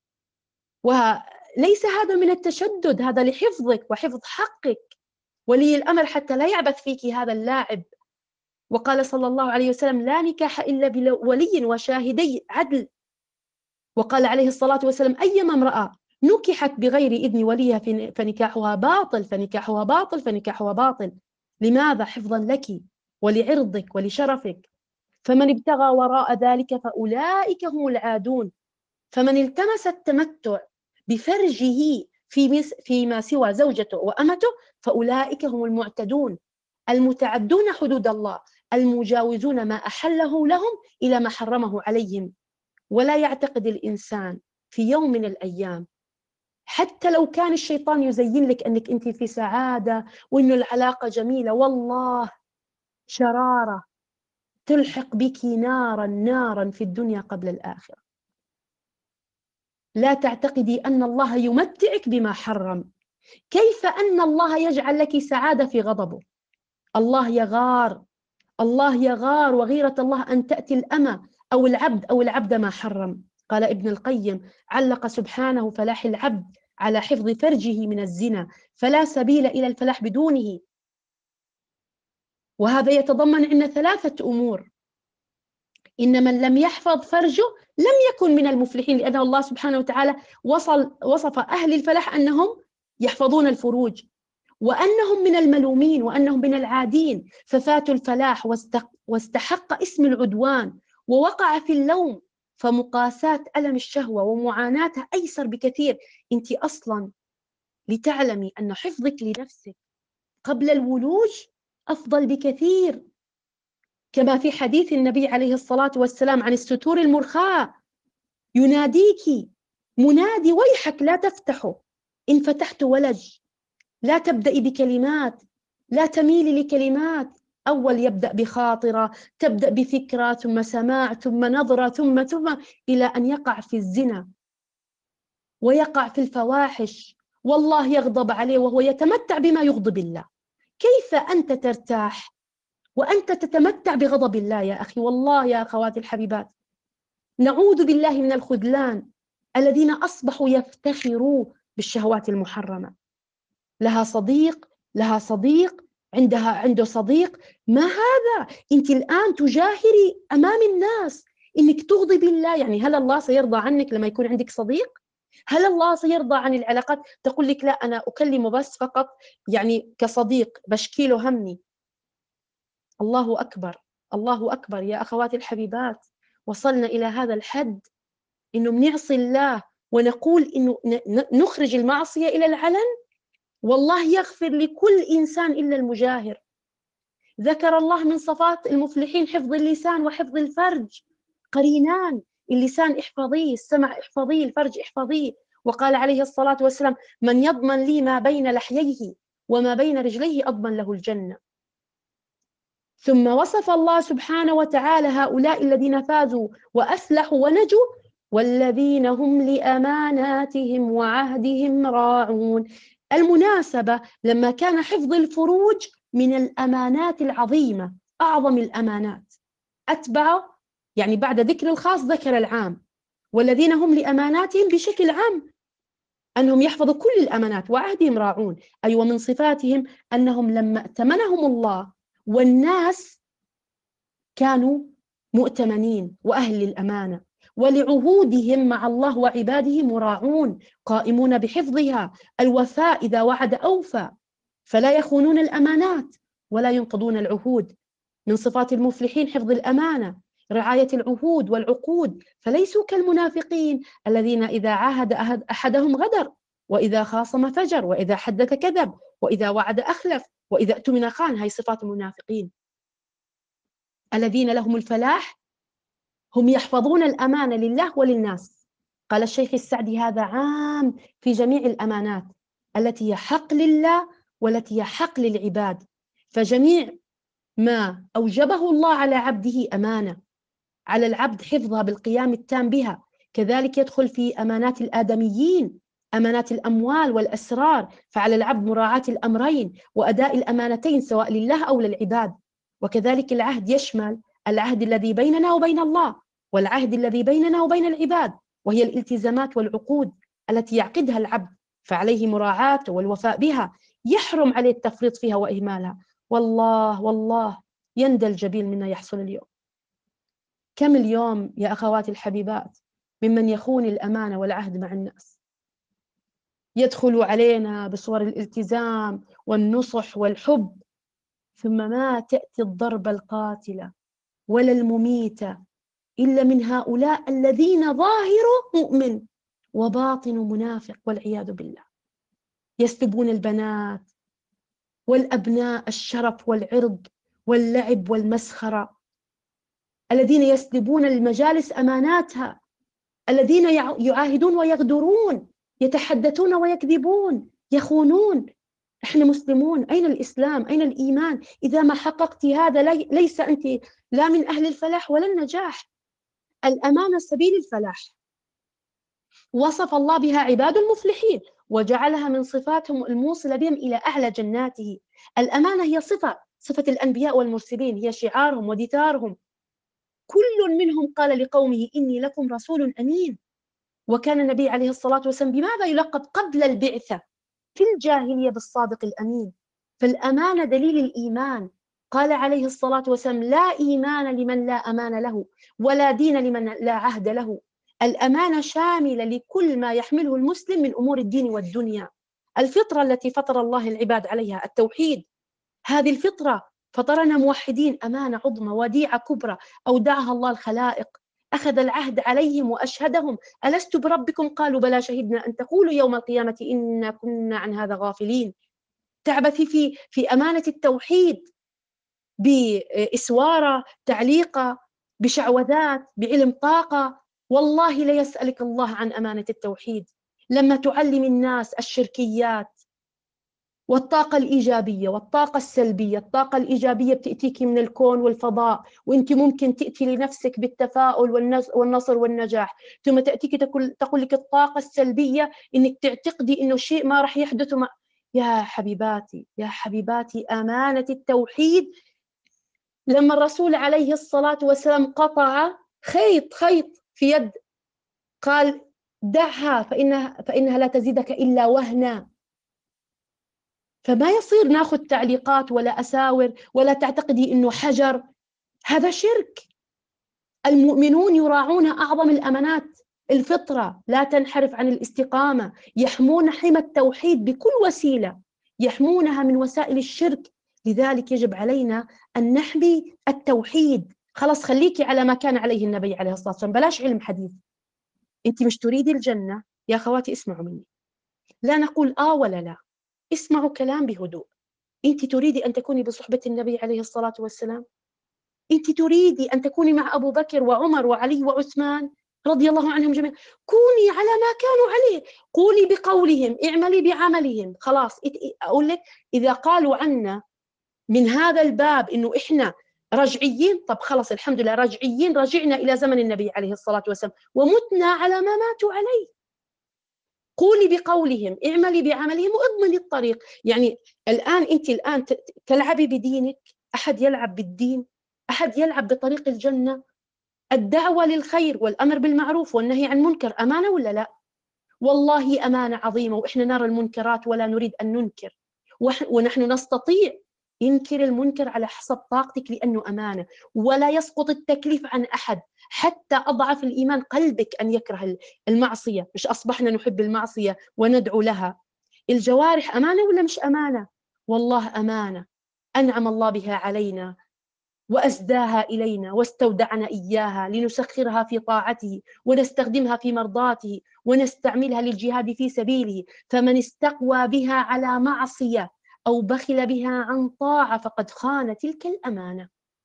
وليس هذا من التشدد، هذا لحفظك وحفظ حقك ولي الأمر حتى لا يعبث فيك هذا اللاعب. وقال صلى الله عليه وسلم لا نكاح إلا بولي وشاهدي عدل. وقال عليه الصلاة والسلام أيما امرأة نكحت بغير إذن وليها فنكاحها باطل فنكاحها باطل فنكاحها باطل. لماذا؟ حفظا لك ولعرضك ولشرفك. فمن ابتغى وراء ذلك فأولئك هم العادون. فمن التمس التمتع بفرجه فيما سوى زوجته وأمته فأولئك هم المعتدون، المتعدون حدود الله، المجاوزون ما أحله لهم إلى ما حرمه عليهم. ولا يعتقد الإنسان في يوم من الأيام، حتى لو كان الشيطان يزين لك أنك أنت في سعادة وأن العلاقة جميلة، والله شرارة تلحق بك نارا في الدنيا قبل الآخرة. لا تعتقدي أن الله يمتعك بما حرم. كيف أن الله يجعل لك سعادة في غضبه؟ الله يغار، وغيرة الله أن تأتي الأمة أو العبد ما حرم. قال ابن القيم علق سبحانه فلاح العبد على حفظ فرجه من الزنا، فلا سبيل إلى الفلاح بدونه. وهذا يتضمن عندنا 3 أمور: إن من لم يحفظ فرجه لم يكن من المفلحين، لأن الله سبحانه وتعالى وصف أهل الفلاح أنهم يحفظون الفروج، وأنهم من الملومين وأنهم من العادين، ففاتوا الفلاح واستحق اسم العدوان ووقع في اللوم. فمقاساة ألم الشهوة ومعاناتها أيسر بكثير. أنت أصلا لتعلمي أن حفظك لنفسك قبل الولوج أفضل بكثير، كما في حديث النبي عليه الصلاة والسلام عن الستور المرخاة: يناديك منادي ويحك لا تفتحه، إن فتحت ولج. لا تبدأي بكلمات، لا تميلي لكلمات. أول يبدأ بخاطرة، تبدأ بفكرة، ثم سماع، ثم نظرة، ثم إلى أن يقع في الزنا ويقع في الفواحش، والله يغضب عليه وهو يتمتع بما يغضب الله. كيف أنت ترتاح وأنت تتمتع بغضب الله يا أخي؟ والله يا أخواتي الحبيبات، نعوذ بالله من الخذلان الذين أصبحوا يفتخروا بالشهوات المحرمة. لها صديق عنده صديق. ما هذا؟ أنت الآن تجاهري أمام الناس إنك تغضب الله. يعني هل الله سيرضى عنك لما يكون عندك صديق؟ هل الله سيرضى عن العلاقات؟ تقول لك لا، أنا أكلمه بس فقط يعني كصديق، بشكي له همي. الله أكبر، الله أكبر يا أخواتي الحبيبات. وصلنا إلى هذا الحد إنه بنعصي الله ونقول إنه نخرج المعصية إلى العلن. والله يغفر لكل إنسان إلا المجاهر. ذكر الله من صفات المفلحين حفظ اللسان وحفظ الفرج، قرينان. اللسان احفظيه، السمع احفظيه، الفرج احفظيه. وقال عليه الصلاة والسلام: من يضمن لي ما بين لحييه وما بين رجليه أضمن له الجنة. ثم وصف الله سبحانه وتعالى هؤلاء الذين فازوا وأفلحوا ونجوا: والذين هم لأماناتهم وعهدهم راعون. المناسبة لما كان حفظ الفروج من الأمانات العظيمة، أعظم الأمانات، أتبعه يعني بعد ذكر الخاص ذكر العام. والذين هم لأماناتهم بشكل عام أنهم يحفظوا كل الأمانات وعهدهم راعون. أي ومن صفاتهم أنهم لما ائتمنهم الله والناس كانوا مؤتمنين وأهل للأمانة، ولعهودهم مع الله وعباده مراعون، قائمون بحفظها. الوفاء إذا وعد أوفى، فلا يخونون الأمانات ولا ينقضون العهود. من صفات المفلحين حفظ الأمانة، رعاية العهود والعقود، فليسوا كالمنافقين الذين إذا عاهد أحدهم غدر، وإذا خاصم فجر، وإذا حدث كذب، وإذا وعد أخلف، وإذا اؤتمن خان. هاي صفات المنافقين. الذين لهم الفلاح هم يحفظون الأمانة لله وللناس. قال الشيخ السعدي: هذا عام في جميع الأمانات التي هي حق لله والتي هي حق للعباد. فجميع ما أوجبه الله على عبده أمانة، على العبد حفظها بالقيام التام بها. كذلك يدخل في أمانات الآدميين، أمانات الأموال والأسرار، فعلى العبد مراعاة الأمرين وأداء الأمانتين سواء لله أو للعباد. وكذلك العهد يشمل العهد الذي بيننا وبين الله، والعهد الذي بيننا وبين العباد، وهي الالتزامات والعقود التي يعقدها العبد، فعليه مراعاته والوفاء بها، يحرم عليه التفريط فيها وإهمالها. والله يندى الجبين مما يحصل اليوم. كم اليوم يا أخواتي الحبيبات ممن يخون الأمانة والعهد مع الناس، يدخل علينا بصور الالتزام والنصح والحب، ثم ما تأتي الضربة القاتلة ولا المميتة إلا من هؤلاء الذين ظاهره مؤمن وباطنه منافق والعياذ بالله. يسلبون البنات والأبناء الشرف والعرض واللعب والمسخرة، الذين يسلبون المجالس أماناتها، الذين يعاهدون ويغدرون، يتحدثون ويكذبون، يخونون. احنا مسلمون، أين الإسلام؟ أين الإيمان؟ إذا ما حققت هذا ليس أنت لا من أهل الفلاح ولا النجاح. الأمانة سبيل الفلاح، وصف الله بها عباد المفلحين وجعلها من صفاتهم الموصلة بهم إلى أعلى جناته. الأمانة هي صفة الأنبياء والمرسلين، هي شعارهم ودثارهم. كل منهم قال لقومه إني لكم رسول أمين. وكان النبي عليه الصلاة والسلام بماذا يلقب قبل البعثة في الجاهلية؟ بالصادق الأمين. فالأمانة دليل الإيمان. قال عليه الصلاة والسلام: لا إيمان لمن لا أمان له، ولا دين لمن لا عهد له. الأمانة شاملة لكل ما يحمله المسلم من أمور الدين والدنيا. الفطرة التي فطر الله العباد عليها التوحيد، هذه الفطرة فطرنا موحدين. أمانة عظمى، وديعة كبرى أودعها الله الخلائق، أخذ العهد عليهم وأشهدهم: ألست بربكم؟ قالوا بلى شهدنا أن تقولوا يوم القيامة إنا كنا عن هذا غافلين. تعبثي في أمانة التوحيد بإسوارة، تعليقة، بشعوذات، بعلم طاقة. والله ليسألك الله عن أمانة التوحيد لما تعلم الناس الشركيات والطاقة الإيجابية والطاقة السلبية. الطاقة الإيجابية بتأتيك من الكون والفضاء، وأنت ممكن تأتي لنفسك بالتفاؤل والنصر والنجاح، ثم تأتيك تقول لك الطاقة السلبية إنك تعتقدي إنه شيء ما راح يحدث. يا حبيباتي يا حبيباتي، أمانة التوحيد لما الرسول عليه الصلاة والسلام قطع خيط في يد، قال: دعها فإنها لا تزيدك إلا وهنا. فما يصير ناخذ تعليقات ولا أساور، ولا تعتقدي إنه حجر، هذا شرك. المؤمنون يراعون أعظم الأمانات، الفطرة لا تنحرف عن الاستقامة، يحمون حمى التوحيد بكل وسيلة، يحمونها من وسائل الشرك. لذلك يجب علينا أن نحمي التوحيد. خلاص، خليكي على ما كان عليه النبي عليه الصلاة والسلام، بلاش علم حديث. أنت مش تريدي الجنة يا خواتي؟ اسمعوا مني، لا نقول ولا لا، اسمعوا كلام بهدوء. أنت تريدي أن تكوني بصحبة النبي عليه الصلاة والسلام؟ أنت تريدي أن تكوني مع أبو بكر وعمر وعلي وعثمان رضي الله عنهم جميعا؟ كوني على ما كانوا عليه، قولي بقولهم، اعملي بعملهم. خلاص، أقول لك إذا قالوا عنا من هذا الباب إنه إحنا رجعيين، طب خلاص الحمد لله رجعيين، رجعنا إلى زمن النبي عليه الصلاة والسلام ومتنا على ما ماتوا عليه. قولي بقولهم، اعملي بعملهم، واضمني الطريق. يعني أنت الآن تلعبي بدينك؟ أحد يلعب بالدين؟ أحد يلعب بطريق الجنة؟ الدعوة للخير والأمر بالمعروف والنهي عن المنكر أمانة ولا لا؟ والله أمانة عظيمة، وإحنا نرى المنكرات ولا نريد أن ننكر، ونحن نستطيع. انكر المنكر على حسب طاقتك لأنه أمانة، ولا يسقط التكليف عن أحد. حتى أضعف الإيمان قلبك أن يكره المعصية. مش أصبحنا نحب المعصية وندعو لها؟ الجوارح أمانة ولا مش أمانة؟ والله أمانة، أنعم الله بها علينا وأسداها إلينا واستودعنا إياها لنسخرها في طاعته ونستخدمها في مرضاته ونستعملها للجهاد في سبيله. فمن استقوى بها على معصية أو بخل بها عن طاعة فقد خان تلك الأمانة.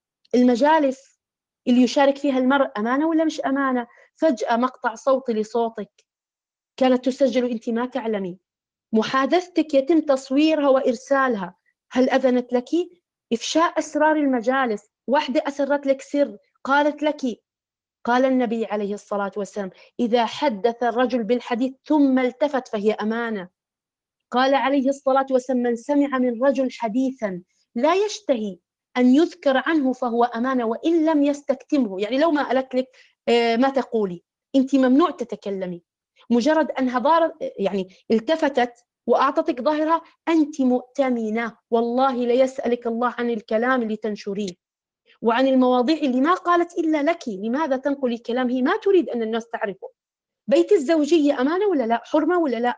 المجالس اللي يشارك فيها المرء أمانة ولا مش أمانة؟ فجأة مقطع صوتي لصوتك كانت تسجل أنت ما تعلمي، محادثتك يتم تصويرها وإرسالها، هل أذنت لك؟ إفشاء أسرار المجالس، واحدة أسرت لك سر قالت لك. قال النبي عليه الصلاة والسلام: إذا حدث الرجل بالحديث ثم التفت فهي أمانة. قال عليه الصلاة والسلام: من سمع من رجل حديثا لا يشتهي أن يذكر عنه فهو أمانة وإن لم يستكتمه. يعني لو ما قالت لك ما تقولي، أنت ممنوع تتكلمي. مجرد أنها يعني التفتت وأعطتك ظهرها، أنت مؤتمنة. والله ليسألك الله عن الكلام اللي تنشريه وعن المواضيع اللي ما قالت إلا لك. لماذا تنقلي كلام هي ما تريد أن الناس تعرفه؟ بيت الزوجية أمانة ولا لا؟ حرمة ولا لا؟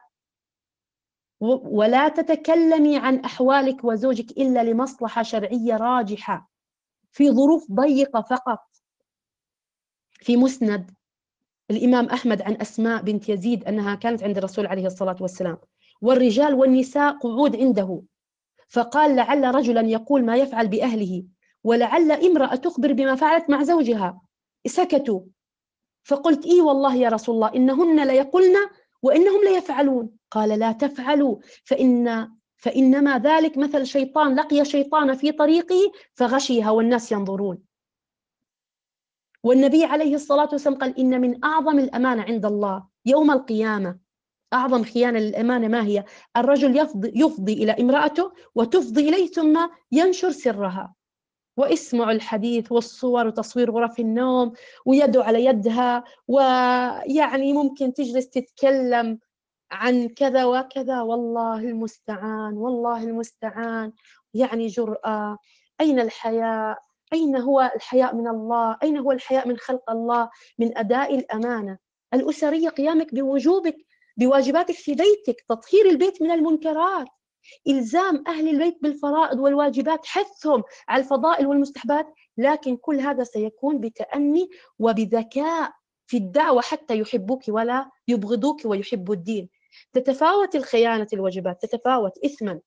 ولا تتكلمي عن أحوالك وزوجك إلا لمصلحة شرعية راجحة في ظروف ضيقة فقط. في مسند الإمام أحمد عن أسماء بنت يزيد أنها كانت عند الرسول عليه الصلاة والسلام والرجال والنساء قعود عنده، فقال: لعل رجلا يقول ما يفعل بأهله، ولعل امرأة تخبر بما فعلت مع زوجها. سكتوا، فقلت: إيه والله يا رسول الله، إنهن ليقولن وإنهم ليفعلون. قال: لا تفعلوا، فإنما ذلك مثل شيطان لقي شيطان في طريقه فغشيها والناس ينظرون. والنبي عليه الصلاة والسلام قال: إن من أعظم الأمانة عند الله يوم القيامة، أعظم خيانة للأمانة ما هي؟ الرجل يفضي إلى امرأته وتفضي إليه ثم ينشر سرها. واسمعوا الحديث والصور وتصوير غرف النوم ويده على يدها، ويعني ممكن تجلس تتكلم عن كذا وكذا. والله المستعان، والله المستعان. يعني جرأة. أين الحياء؟ أين هو الحياء من الله؟ أين هو الحياء من خلق الله؟ من أداء الأمانة الأسرية، قيامك بواجباتك في بيتك، تطهير البيت من المنكرات، إلزام أهل البيت بالفرائض والواجبات، حثهم على الفضائل والمستحبات. لكن كل هذا سيكون بتأني وبذكاء في الدعوة حتى يحبوك ولا يبغضوك ويحبوا الدين. تتفاوت الخيانة الواجبات، تتفاوت إثما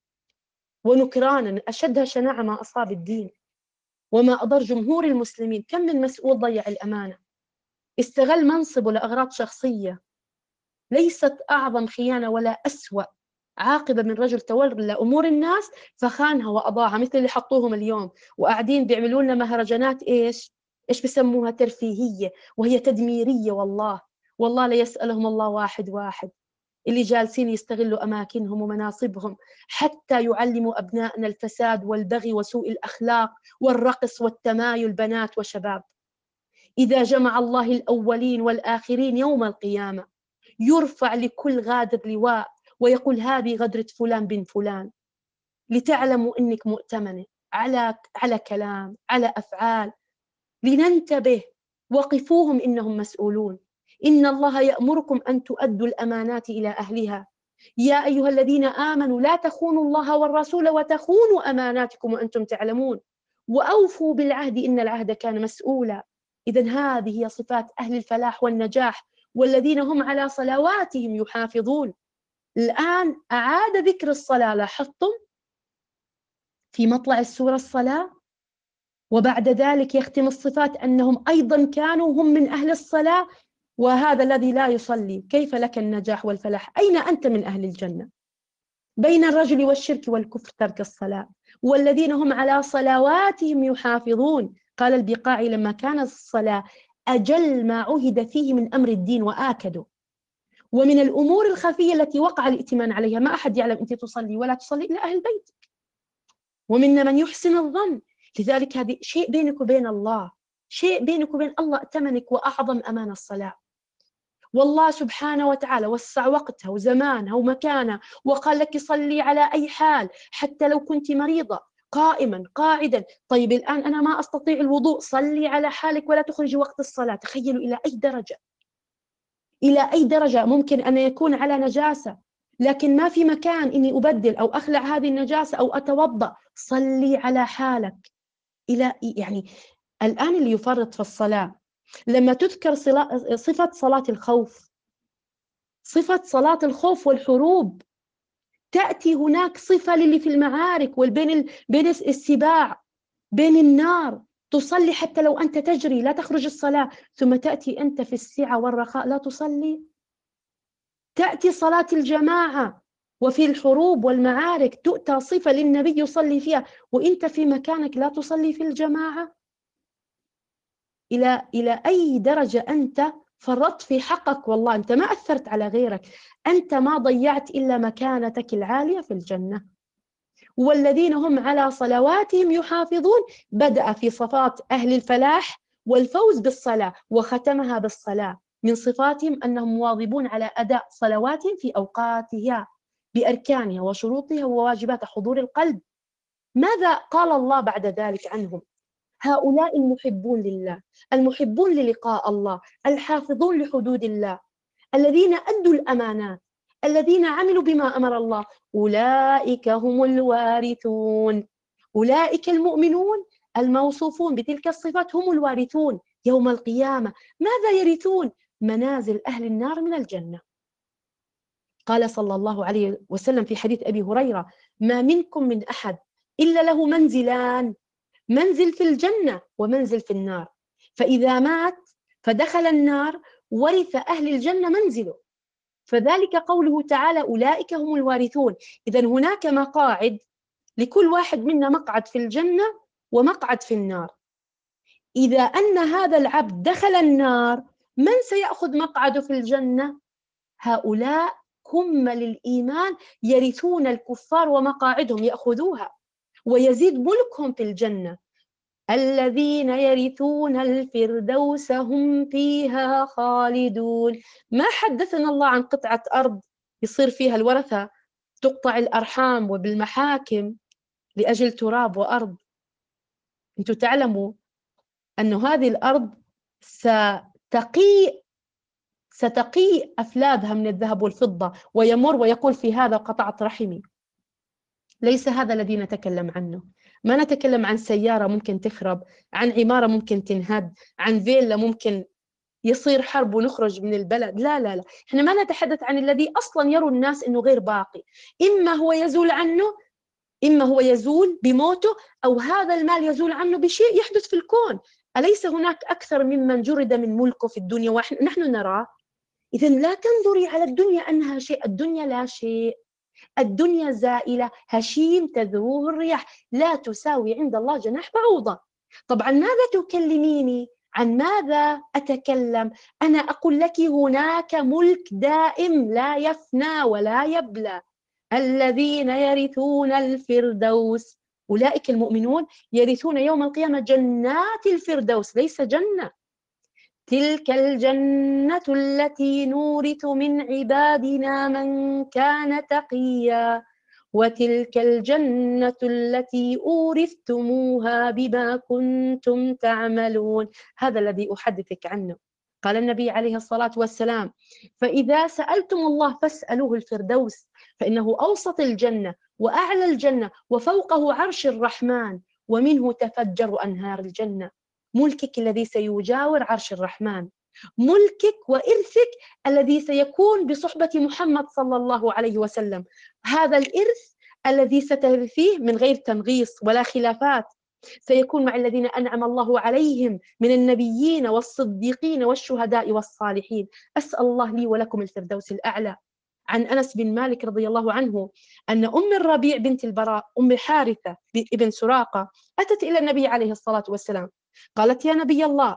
ونكرانا، أشدها شناعة ما أصاب الدين. وما أضر جمهور المسلمين. كم من مسؤول ضيع الأمانة، استغل منصبه لأغراض شخصية. ليست أعظم خيانة ولا أسوأ عاقبة من رجل تولى أمور الناس فخانها وأضاعها، مثل اللي حطوهم اليوم وقاعدين بيعملوا لنا مهرجانات. إيش بسموها؟ ترفيهية، وهي تدميرية. والله لا يسألهم الله واحد واحد. اللي جالسين يستغلوا أماكنهم ومناصبهم حتى يعلموا أبنائنا الفساد والبغي وسوء الأخلاق والرقص والتمايل، بنات وشباب. إذا جمع الله الأولين والآخرين يوم القيامة يرفع لكل غادر لواء ويقول هذه غدرة فلان بن فلان، لتعلموا أنك مؤتمنة على كلام، على أفعال. لننتبه، وقفوهم إنهم مسؤولون. إن الله يأمركم أن تؤدوا الأمانات إلى أهلها. يا أيها الذين آمنوا لا تخونوا الله والرسول وتخونوا أماناتكم وأنتم تعلمون، وأوفوا بالعهد إن العهد كان مسؤولا. إذن هذه هي صفات أهل الفلاح والنجاح، والذين هم على صلواتهم يحافظون. الآن أعاد ذكر الصلاة، لاحظتم في مطلع السورة الصلاة، وبعد ذلك يختم الصفات أنهم أيضا كانوا هم من أهل الصلاة. وهذا الذي لا يصلي كيف لك النجاح والفلاح؟ أين أنت من أهل الجنة؟ بين الرجل والشرك والكفر ترك الصلاة. والذين هم على صلواتهم يحافظون. قال البقاعي لما كانت الصلاة أجل ما عهد فيه من أمر الدين وآكده. ومن الأمور الخفية التي وقع الائتمان عليها، ما أحد يعلم أنت تصلي ولا تصلي إلا أهل البيت، ومنا من يحسن الظن. لذلك هذه شيء بينك وبين الله، شيء بينك وبين الله ائتمنك، وأعظم أمان الصلاة. والله سبحانه وتعالى وسع وقتها وزمانها ومكانها، وقال لك صلي على أي حال، حتى لو كنت مريضة، قائما قاعدا. طيب الآن أنا ما أستطيع الوضوء، صلي على حالك ولا تخرجي وقت الصلاة. تخيلوا إلى أي درجة، إلى أي درجة ممكن أن يكون على نجاسة لكن ما في مكان إني أبدل أو أخلع هذه النجاسة أو أتوضأ. صلي على حالك. يعني الآن اللي يفرط في الصلاة، لما تذكر صفة صلاة الخوف، صفة صلاة الخوف والحروب، تأتي هناك صفة للي في المعارك بين السباع، بين النار. تصلي حتى لو أنت تجري، لا تخرج الصلاة، ثم تأتي أنت في السعة والرخاء لا تصلي. تأتي صلاة الجماعة، وفي الحروب والمعارك تؤتى صفة للنبي يصلي فيها، وإنت في مكانك لا تصلي في الجماعة. إلى أي درجة أنت فرطت في حقك؟ والله أنت ما أثرت على غيرك، أنت ما ضيعت إلا مكانتك العالية في الجنة. والذين هم على صلواتهم يحافظون، بدأ في صفات أهل الفلاح والفوز بالصلاة وختمها بالصلاة. من صفاتهم أنهم مواظبون على أداء صلواتهم في أوقاتها بأركانها وشروطها وواجبات حضور القلب. ماذا قال الله بعد ذلك عنهم؟ هؤلاء المحبون لله، المحبون للقاء الله، الحافظون لحدود الله، الذين أدوا الأمانات، الذين عملوا بما أمر الله، أولئك هم الوارثون. أولئك المؤمنون الموصوفون بتلك الصفات هم الوارثون يوم القيامة. ماذا يرثون؟ منازل أهل النار من الجنة. قال صلى الله عليه وسلم في حديث أبي هريرة: ما منكم من أحد إلا له منزلان، منزل في الجنة ومنزل في النار، فإذا مات فدخل النار ورث أهل الجنة منزله. فذلك قوله تعالى أولئك هم الوارثون. إذن هناك مقاعد لكل واحد منا، مقعد في الجنة ومقعد في النار. إذا أن هذا العبد دخل النار، من سيأخذ مقعده في الجنة؟ هؤلاء كمل الإيمان يرثون الكفار ومقاعدهم يأخذوها، ويزيد ملكهم في الجنة. الذين يرثون الفردوس هم فيها خالدون. ما حدثنا الله عن قطعة أرض يصير فيها الورثة تقطع الأرحام وبالمحاكم لأجل تراب وأرض. أنتم تعلموا أن هذه الأرض ستقي أفلادها من الذهب والفضة، ويمر ويقول في هذا قطعت رحمي. ليس هذا الذي نتكلم عنه. ما نتكلم عن سيارة ممكن تخرب، عن عمارة ممكن تنهد، عن فيلا ممكن يصير حرب ونخرج من البلد. لا لا لا، احنا ما نتحدث عن الذي أصلا يرى الناس أنه غير باقي. إما هو يزول عنه، إما هو يزول بموته، أو هذا المال يزول عنه بشيء يحدث في الكون. أليس هناك أكثر ممن جرد من ملكه في الدنيا ونحن نراه؟ إذا لا تنظري على الدنيا أنها شيء، الدنيا لا شيء، الدنيا زائلة، هشيم تذروه الرياح، لا تساوي عند الله جناح بعوضة. طبعا ماذا تكلميني؟ عن ماذا أتكلم؟ أنا أقول لك هناك ملك دائم لا يفنى ولا يبلى. الذين يرثون الفردوس، أولئك المؤمنون يرثون يوم القيامة جنات الفردوس، ليس جنة. تلك الجنة التي نورث من عبادنا من كان تقيا، وتلك الجنة التي أورثتموها بما كنتم تعملون. هذا الذي أحدثك عنه. قال النبي عليه الصلاة والسلام: فإذا سألتم الله فاسألوه الفردوس، فإنه أوسط الجنة وأعلى الجنة وفوقه عرش الرحمن، ومنه تفجر أنهار الجنة. ملكك الذي سيجاور عرش الرحمن، ملكك وإرثك الذي سيكون بصحبة محمد صلى الله عليه وسلم. هذا الإرث الذي سترثيه من غير تنغيص ولا خلافات، سيكون مع الذين أنعم الله عليهم من النبيين والصديقين والشهداء والصالحين. أسأل الله لي ولكم الفردوس الأعلى. عن أنس بن مالك رضي الله عنه أن أم الربيع بنت البراء أم حارثة ابن سراقة أتت إلى النبي عليه الصلاة والسلام، قالت: يا نبي الله،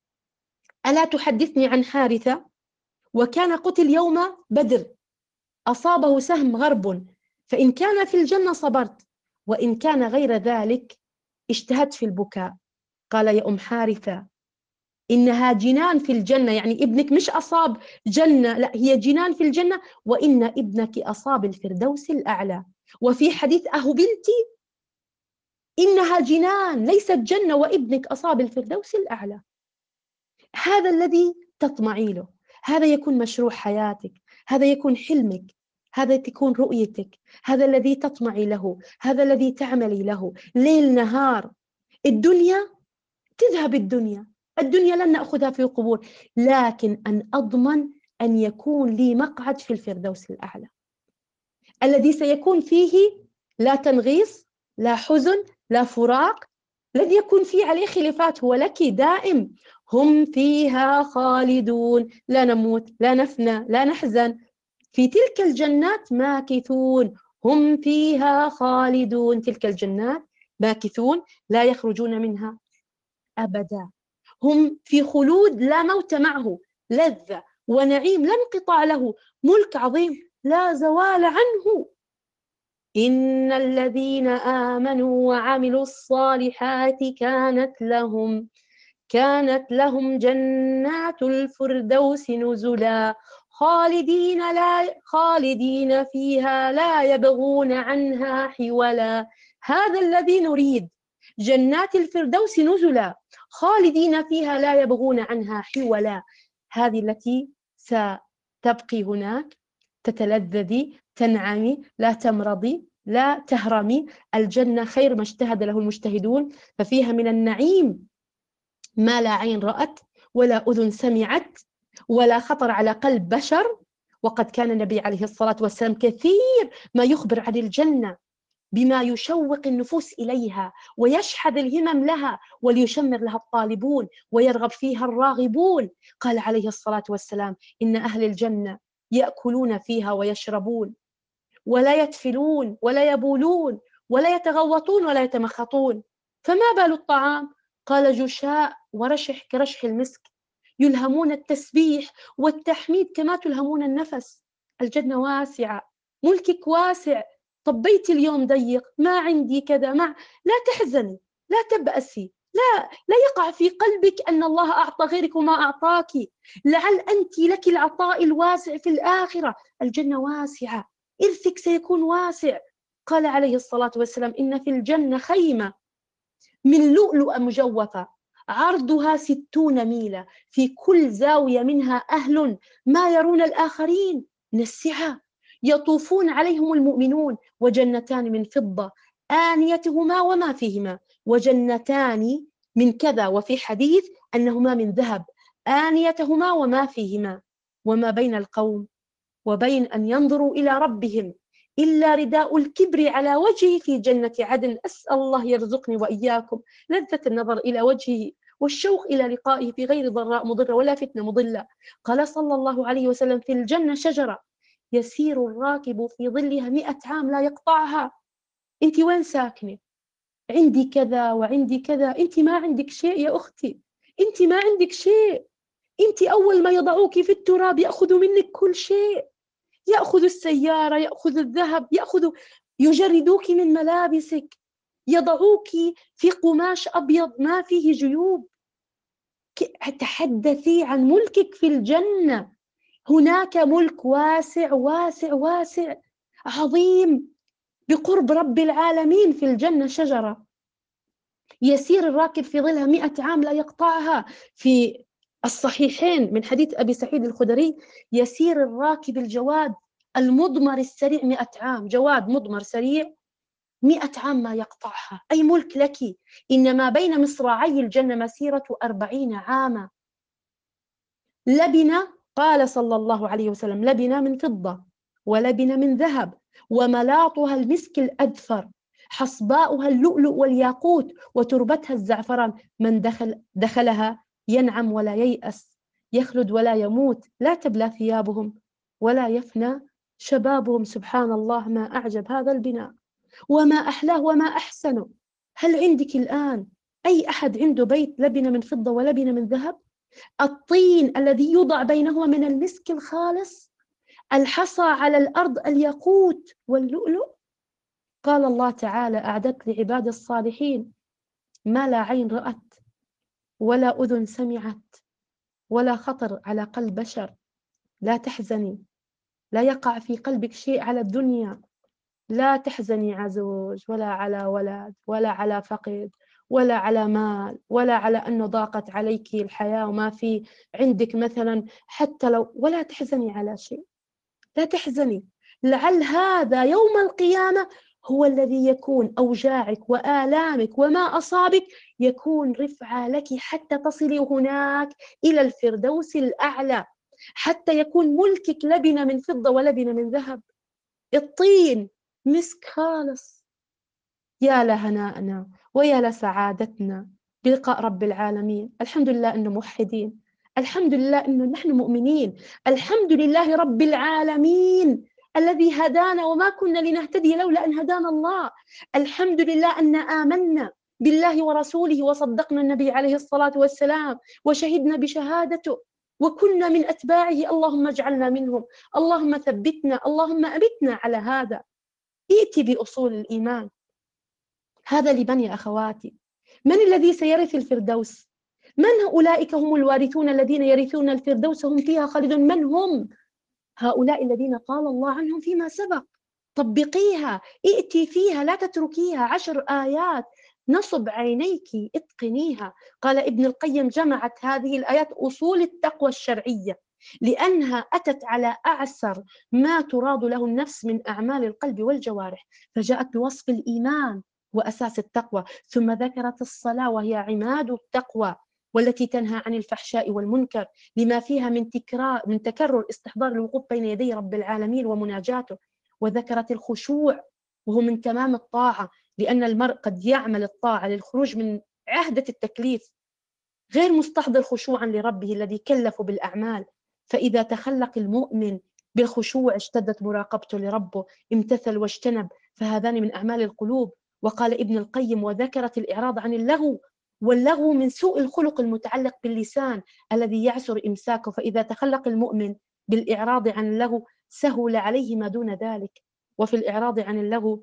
ألا تحدثني عن حارثة؟ وكان قتل يوم بدر، أصابه سهم غرب، فإن كان في الجنة صبرت، وإن كان غير ذلك اجتهدت في البكاء. قال: يا أم حارثة، إنها جنان في الجنة، يعني ابنك مش أصاب جنة، لا، هي جنان في الجنة، وإن ابنك أصاب الفردوس الأعلى. وفي حديث أهبلتي، إنها جنان ليست جنة، وابنك أصاب الفردوس الأعلى. هذا الذي تطمعي له، هذا يكون مشروع حياتك، هذا يكون حلمك، هذا تكون رؤيتك، هذا الذي تطمعي له، هذا الذي تعملي له ليل نهار. الدنيا تذهب، الدنيا لن نأخذها في القبور، لكن أن أضمن أن يكون لي مقعد في الفردوس الأعلى، الذي سيكون فيه لا تنغيص، لا حزن، لا فراق، الذي يكون فيه عليه خلافات، هو لك دائم. هم فيها خالدون، لا نموت، لا نفنى، لا نحزن، في تلك الجنات ماكثون. هم فيها خالدون، تلك الجنات ماكثون لا يخرجون منها أبدا. هم في خلود لا موت معه، لذة ونعيم لا انقطاع له، ملك عظيم لا زوال عنه. إن الذين آمنوا وعملوا الصالحات كانت لهم جنات الفردوس نزلا، خالدين فيها لا يبغون عنها حولا. هذا الذي نريد، جنات الفردوس نزلا، خالدين فيها لا يبغون عنها حولا. هذه التي ستبقي هناك، تتلذذي، تنعمي، لا تمرضي، لا تهرمي. الجنة خير ما اجتهد له المجتهدون، ففيها من النعيم ما لا عين رأت ولا أذن سمعت ولا خطر على قلب بشر. وقد كان النبي عليه الصلاة والسلام كثير ما يخبر عن الجنة بما يشوق النفوس إليها ويشحذ الهمم لها وليشمر لها الطالبون ويرغب فيها الراغبون. قال عليه الصلاة والسلام: إن أهل الجنة يأكلون فيها ويشربون، ولا يتفلون ولا يبولون ولا يتغوطون ولا يتمخطون، فما بال الطعام؟ قال: جشاء ورشح كرشح المسك، يلهمون التسبيح والتحميد كما تلهمون النفس. الجنة واسعة، ملكك واسع. طب بيتي اليوم ضيق، ما عندي كذا، لا تحزني، لا تبأسي، لا يقع في قلبك أن الله أعطى غيرك وما أعطاك. لعل أنت لك العطاء الواسع في الآخرة، الجنة واسعة، إرثك سيكون واسع. قال عليه الصلاة والسلام: إن في الجنة خيمة من لؤلؤ مجوفة عرضها 60 ميلا، في كل زاوية منها أهل ما يرون الآخرين من السعة، يطوفون عليهم المؤمنون، وجنتان من فضة آنيتهما وما فيهما، وجنتان من كذا، وفي حديث أنهما من ذهب آنيتهما وما فيهما. وما بين القوم وبين أن ينظروا إلى ربهم إلا رداء الكبر على وجهه في جنة عدن. أسأل الله يرزقني وإياكم لذة النظر إلى وجهه والشوق إلى لقائه في غير ضراء مضرة ولا فتنة مضلة. قال صلى الله عليه وسلم: في الجنة شجرة يسير الراكب في ظلها 100 عام لا يقطعها. أنت وين ساكنة؟ عندي كذا وعندي كذا. أنت ما عندك شيء يا أختي، أنت ما عندك شيء. أنت أول ما يضعوك في التراب يأخذوا منك كل شيء، يأخذ السيارة، يأخذ الذهب، يجردوك من ملابسك، يضعوك في قماش أبيض ما فيه جيوب. تحدثي عن ملكك في الجنة. هناك ملك واسع واسع واسع عظيم بقرب رب العالمين. في الجنة شجرة يسير الراكب في ظلها 100 عام لا يقطعها. في الصحيحين من حديث أبي سعيد الخدري: يسير الراكب الجواد المضمر السريع 100 عام، جواد مضمر سريع 100 عام ما يقطعها. أي ملك لك. إنما بين مصراعي الجنة مسيرة 40 عاما. لبنة، قال صلى الله عليه وسلم: لبنة من فضة ولبنة من ذهب، وملاطها المسك الأذفر، حصباؤها اللؤلؤ والياقوت، وتربتها الزعفران. من دخلها ينعم ولا ييأس، يخلد ولا يموت، لا تبلى ثيابهم ولا يفنى شبابهم. سبحان الله، ما أعجب هذا البناء وما أحلاه وما أحسنه. هل عندك الآن أي أحد عنده بيت لبنة من فضة ولبنة من ذهب؟ الطين الذي يوضع بينهما من المسك الخالص، الحصى على الأرض الياقوت واللؤلؤ. قال الله تعالى: أعددت لعباد الصالحين ما لا عين رأت ولا أذن سمعت ولا خطر على قلب بشر. لا تحزني، لا يقع في قلبك شيء على الدنيا. لا تحزني على زوج ولا على ولد ولا على فقد ولا على مال ولا على أنه ضاقت عليك الحياة وما في عندك مثلا، حتى لو، ولا تحزني على شيء. لا تحزني، لعل هذا يوم القيامة هو الذي يكون أوجاعك وآلامك وما أصابك يكون رفعة لك حتى تصلي هناك إلى الفردوس الأعلى، حتى يكون ملكك لبنة من فضة ولبنة من ذهب. الطين مسك خالص. يا لهناءنا ويا لسعادتنا بلقاء رب العالمين. الحمد لله أنه موحدين، الحمد لله أنه نحن مؤمنين، الحمد لله رب العالمين الذي هدانا وما كنا لنهتدي لولا أن هدانا الله. الحمد لله أن آمنا بالله ورسوله وصدقنا النبي عليه الصلاة والسلام وشهدنا بشهادته وكنا من أتباعه. اللهم اجعلنا منهم، اللهم ثبتنا، اللهم أبتنا على هذا. ائتي بأصول الإيمان. هذا لمن يا أخواتي؟ من الذي سيرث الفردوس؟ من أولئك هم الوارثون الذين يرثون الفردوس هم فيها خالدون؟ من هم هؤلاء الذين قال الله عنهم فيما سبق؟ طبقيها، ائتي فيها، لا تتركيها. 10 آيات نصب عينيك اتقنيها. قال ابن القيم: جمعت هذه الآيات أصول التقوى الشرعية لأنها أتت على أعسر ما تراد له النفس من أعمال القلب والجوارح، فجاءت بوصف الإيمان وأساس التقوى، ثم ذكرت الصلاة وهي عماد التقوى والتي تنهى عن الفحشاء والمنكر لما فيها من تكرر استحضار الوقوف بين يدي رب العالمين ومناجاته، وذكرت الخشوع وهو من تمام الطاعة، لأن المرء قد يعمل الطاعة للخروج من عهدة التكليف غير مستحضر خشوعا لربه الذي كلف بالأعمال. فإذا تخلق المؤمن بالخشوع اشتدت مراقبته لربه، امتثل واجتنب، فهذان من أعمال القلوب. وقال ابن القيم: وذكرت الإعراض عن اللغو، واللغو من سوء الخلق المتعلق باللسان الذي يعسر إمساكه، فإذا تخلق المؤمن بالإعراض عن اللغو سهل عليه ما دون ذلك. وفي الإعراض عن اللغو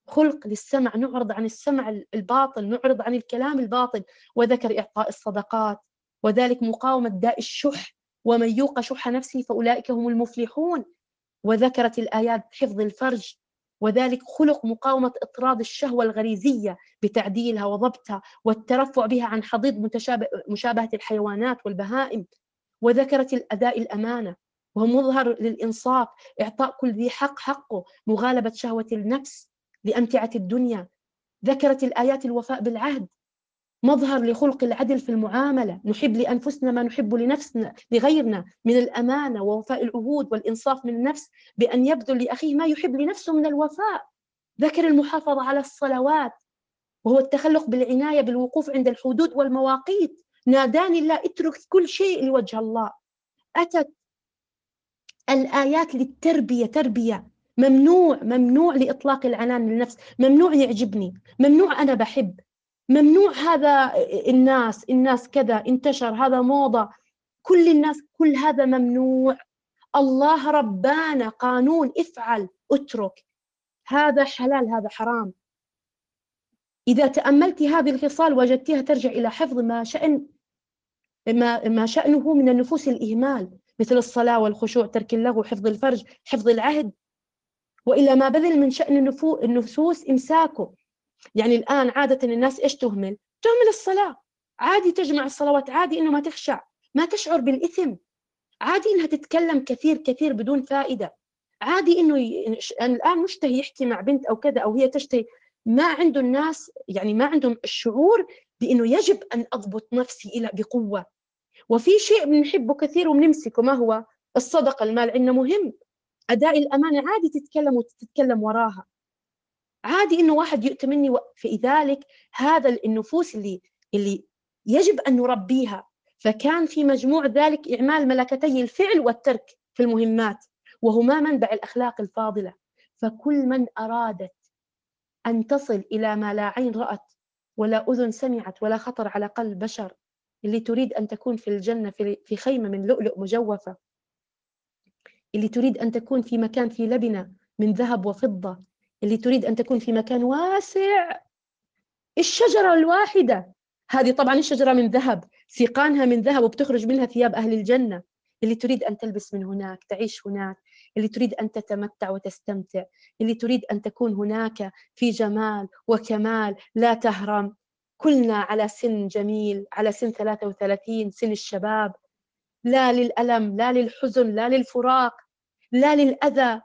خلق للسمع، نعرض عن السمع الباطل، نعرض عن الكلام الباطل. وذكر إعطاء الصدقات، وذلك مقاومة داء الشح، ومن يوق شح نفسه فأولئك هم المفلحون. وذكرت الآيات حفظ الفرج، وذلك خلق مقاومة إطراد الشهوة الغريزية بتعديلها وضبطها والترفع بها عن حضيض مشابهة الحيوانات والبهائم. وذكرت الأداء الأمانة، وهو مظهر للإنصاف، إعطاء كل ذي حق حقه، مغالبة شهوة النفس لأمتعة الدنيا. ذكرت الآيات الوفاء بالعهد، مظهر لخلق العدل في المعاملة، نحب لأنفسنا ما نحب لنفسنا لغيرنا من الأمانة ووفاء العهود والإنصاف من النفس، بأن يبذل لأخيه ما يحب لنفسه من الوفاء. ذكر المحافظة على الصلوات، وهو التخلق بالعناية بالوقوف عند الحدود والمواقيت. ناداني الله اترك كل شيء لوجه الله. أتت الآيات للتربية، تربية، ممنوع لإطلاق العنان للنفس، ممنوع يعجبني، ممنوع أنا بحب، ممنوع هذا الناس كذا انتشر، هذا موضة، كل الناس، كل هذا ممنوع. الله ربانا قانون، افعل اترك، هذا حلال هذا حرام. إذا تأملت هذه الخصال وجدتها ترجع إلى حفظ ما شأنه من النفوس الإهمال، مثل الصلاة والخشوع، ترك اللغو، حفظ الفرج، حفظ العهد، وإلى ما بذل من شأن النفوس إمساكه. يعني الآن عادة الناس إيش تهمل الصلاة، عادي تجمع الصلوات، عادي إنه ما تخشع، ما تشعر بالإثم، عادي إنها تتكلم كثير كثير بدون فائدة، عادي إنه الآن مشتهي يحكي مع بنت أو كذا، أو هي تشتهي، ما عنده الناس يعني ما عندهم الشعور بأنه يجب أن أضبط نفسي إلى بقوة. وفي شيء بنحبه كثير وبنمسكه، ما هو؟ الصدقة، المال عندنا مهم، أداء الأمانة عادي تتكلم وراها، عادي إنه واحد يؤتمني فلذلك هذا النفوس اللي يجب أن نربيها. فكان في مجموع ذلك إعمال ملكتي الفعل والترك في المهمات، وهما منبع الأخلاق الفاضلة. فكل من أرادت أن تصل إلى ما لا عين رأت ولا أذن سمعت ولا خطر على قلب بشر، اللي تريد أن تكون في الجنة في خيمة من لؤلؤ مجوفة، اللي تريد أن تكون في مكان في لبنة من ذهب وفضة، اللي تريد أن تكون في مكان واسع، الشجرة الواحدة هذه طبعا الشجرة من ذهب، سيقانها من ذهب وبتخرج منها ثياب أهل الجنة، اللي تريد أن تلبس من هناك، تعيش هناك، اللي تريد أن تتمتع وتستمتع، اللي تريد أن تكون هناك في جمال وكمال لا تهرم. كلنا على سن جميل، على سن 33، سن الشباب، لا للألم، لا للحزن، لا للفراق، لا للأذى،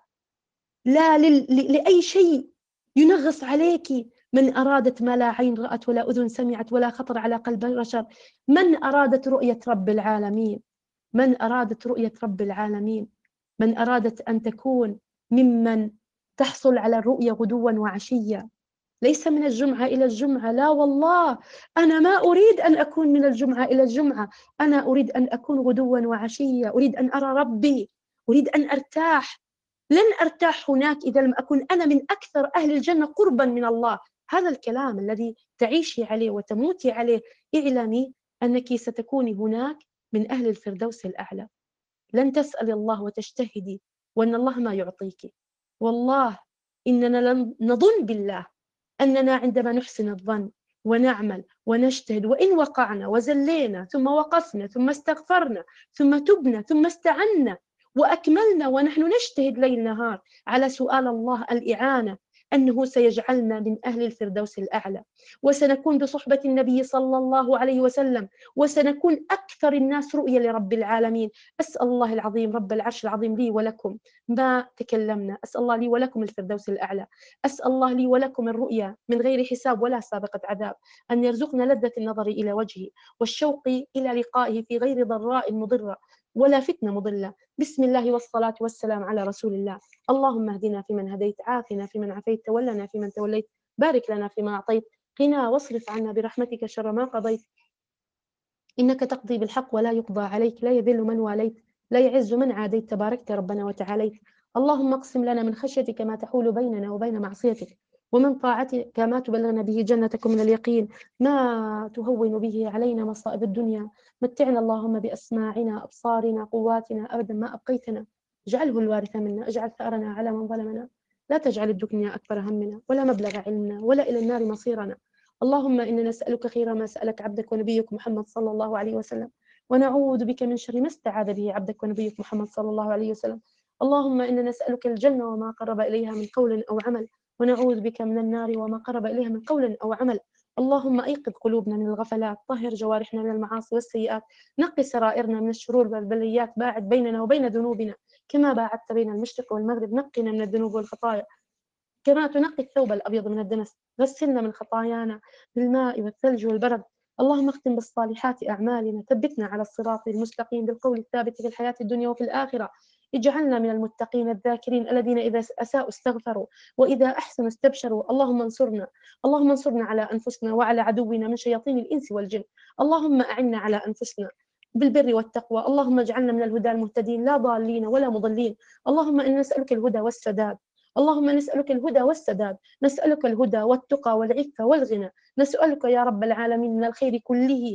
لا لأي شيء ينغص عليك. من أرادت ما لا عين رأت ولا أذن سمعت ولا خطر على قلب بشر. من أرادت رؤية رب العالمين، من أرادت رؤية رب العالمين، من أرادت أن تكون ممن تحصل على الرؤية غدوا وعشيا، ليس من الجمعة إلى الجمعة، لا والله، أنا ما أريد أن أكون من الجمعة إلى الجمعة، أنا أريد أن أكون غدوا وعشيا، أريد أن أرى ربي، أريد أن أرتاح. لن أرتاح هناك إذا لم أكن أنا من أكثر أهل الجنة قربا من الله. هذا الكلام الذي تعيشي عليه وتموتي عليه، اعلمي أنك ستكوني هناك من أهل الفردوس الأعلى. لن تسألي الله وتجتهدي وأن الله ما يعطيك. والله إننا نظن بالله أننا عندما نحسن الظن ونعمل ونجتهد، وإن وقعنا وزلينا ثم وقفنا ثم استغفرنا ثم تبنا ثم استعنا وأكملنا ونحن نجتهد ليل نهار على سؤال الله الإعانة، أنه سيجعلنا من أهل الفردوس الأعلى، وسنكون بصحبة النبي صلى الله عليه وسلم، وسنكون أكثر الناس رؤية لرب العالمين. أسأل الله العظيم رب العرش العظيم لي ولكم ما تكلمنا، أسأل الله لي ولكم الفردوس الأعلى، أسأل الله لي ولكم الرؤيا من غير حساب ولا سابقة عذاب، أن يرزقنا لذة النظر إلى وجهه والشوق إلى لقائه في غير ضراء مضرة ولا فتنة مضلة. بسم الله والصلاة والسلام على رسول الله. اللهم اهدنا فيمن هديت، عافنا فيمن عافيت، تولنا فيمن توليت، بارك لنا فيما أعطيت، قنا واصرف عنا برحمتك شر ما قضيت، إنك تقضي بالحق ولا يقضى عليك، لا يذل من واليت، لا يعز من عاديت، تباركت ربنا وتعاليت. اللهم اقسم لنا من خشيتك ما تحول بيننا وبين معصيتك، ومن طاعتك ما تبلغنا به جنتك، من اليقين ما تهون به علينا مصائب الدنيا. متعنا اللهم بأسماعنا، أبصارنا، قواتنا أبدا ما أبقيتنا، اجعله الوارث منا، اجعل ثأرنا على من ظلمنا، لا تجعل الدنيا أكبر همنا ولا مبلغ علمنا ولا إلى النار مصيرنا. اللهم إنا نسألك خير ما سألك عبدك ونبيك محمد صلى الله عليه وسلم، ونعوذ بك من شر ما استعاذ به عبدك ونبيك محمد صلى الله عليه وسلم. اللهم إنا نسألك الجنة وما قرب إليها من قول أو عمل، ونعوذ بك من النار وما قرب إليها من قول أو عمل. اللهم أيقظ قلوبنا من الغفلات، طهر جوارحنا من المعاصي والسيئات، نقي سرائرنا من الشرور والبليات، باعد بيننا وبين ذنوبنا كما باعدت بين المشرق والمغرب. نقنا من الذنوب والخطايا كما تنقي الثوب الأبيض من الدنس. غسلنا من خطايانا بالماء والثلج والبرد. اللهم اختم بالصالحات أعمالنا، ثبتنا على الصراط المستقيم بالقول الثابت في الحياة الدنيا وفي الآخرة. اجعلنا من المتقين الذاكرين الذين إذا أساءوا استغفروا وإذا أحسنوا استبشروا. اللهم انصرنا، اللهم انصرنا على أنفسنا وعلى عدونا من شياطين الإنس والجن. اللهم أعنا على أنفسنا بالبر والتقوى. اللهم اجعلنا من الهدى المهتدين لا ضالين ولا مضلين. اللهم إنا نسألك الهدى والسداد، اللهم نسألك الهدى والسداد، نسألك الهدى والتقى والعفة والغنى. نسألك يا رب العالمين من الخير كله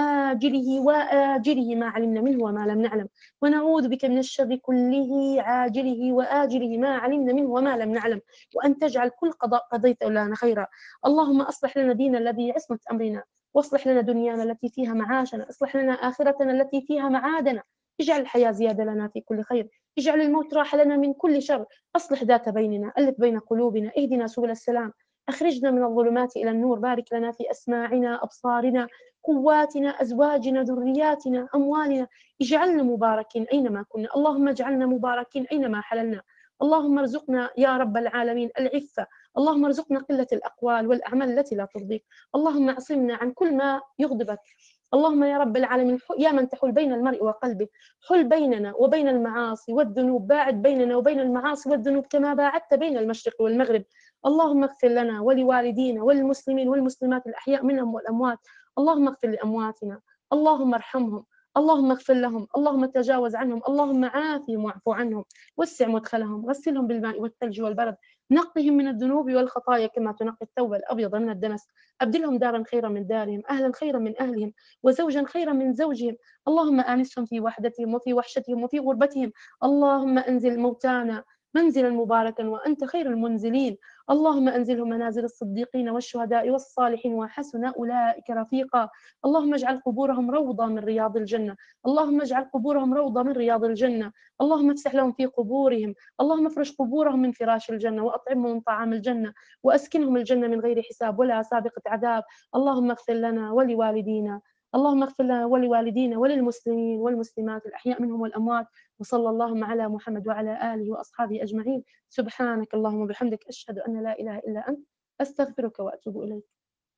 عاجله وآجله ما علمنا منه وما لم نعلم، ونعوذ بك من الشر كله عاجله وآجله ما علمنا منه وما لم نعلم، وأن تجعل كل قضاء قضيت لنا خيرا. اللهم أصلح لنا دينا الذي عصمة أمرنا، واصلح لنا دنيانا التي فيها معاشنا، اصلح لنا آخرتنا التي فيها معادنا. اجعل الحياة زيادة لنا في كل خير، اجعل الموت راحة لنا من كل شر. أصلح ذات بيننا، ألف بين قلوبنا، اهدنا سبل السلام، أخرجنا من الظلمات إلى النور. بارك لنا في أسماعنا، أبصارنا، قواتنا، أزواجنا، ذرياتنا، أموالنا. اجعلنا مباركين أينما كنا، اللهم اجعلنا مباركين أينما حللنا. اللهم ارزقنا يا رب العالمين العفة، اللهم ارزقنا قلة الأقوال والأعمال التي لا ترضيك. اللهم اعصمنا عن كل ما يغضبك. اللهم يا رب العالمين يا من تحول بين المرء وقلبه، حل بيننا وبين المعاصي والذنوب، باعد بيننا وبين المعاصي والذنوب كما باعدت بين المشرق والمغرب. اللهم اغفر لنا ولوالدينا وللمسلمين والمسلمات الأحياء منهم والأموات. اللهم اغفر لأمواتنا، اللهم ارحمهم، اللهم اغفر لهم، اللهم تجاوز عنهم، اللهم عافهم واعف عنهم، وسع مدخلهم، غسلهم بالماء والثلج والبرد، نقهم من الذنوب والخطايا كما تنقي الثوب الأبيض من الدنس. أبدلهم دارا خيرا من دارهم، أهلا خيرا من أهلهم، وزوجا خيرا من زوجهم. اللهم آنسهم في وحدتهم وفي وحشتهم وفي غربتهم. اللهم أنزل موتانا منزلا مباركا وأنت خير المنزلين. اللهم أنزلهم منازل الصديقين والشهداء والصالحين وحسن أولئك رفيقا. اللهم اجعل قبورهم روضة من رياض الجنة، اللهم اجعل قبورهم روضة من رياض الجنة. اللهم افسح لهم في قبورهم، اللهم افرش قبورهم من فراش الجنة، وأطعمهم من طعام الجنة، وأسكنهم الجنة من غير حساب ولا سابقة عذاب. اللهم اغفر لنا ولوالدينا، اللهم اغفر لنا ولوالدينا وللمسلمين والمسلمات الأحياء منهم والأموات. وصلى اللهم على محمد وعلى آله وأصحابه أجمعين. سبحانك اللهم وبحمدك، أشهد أن لا إله إلا أنت، أستغفرك وأتوب إليك.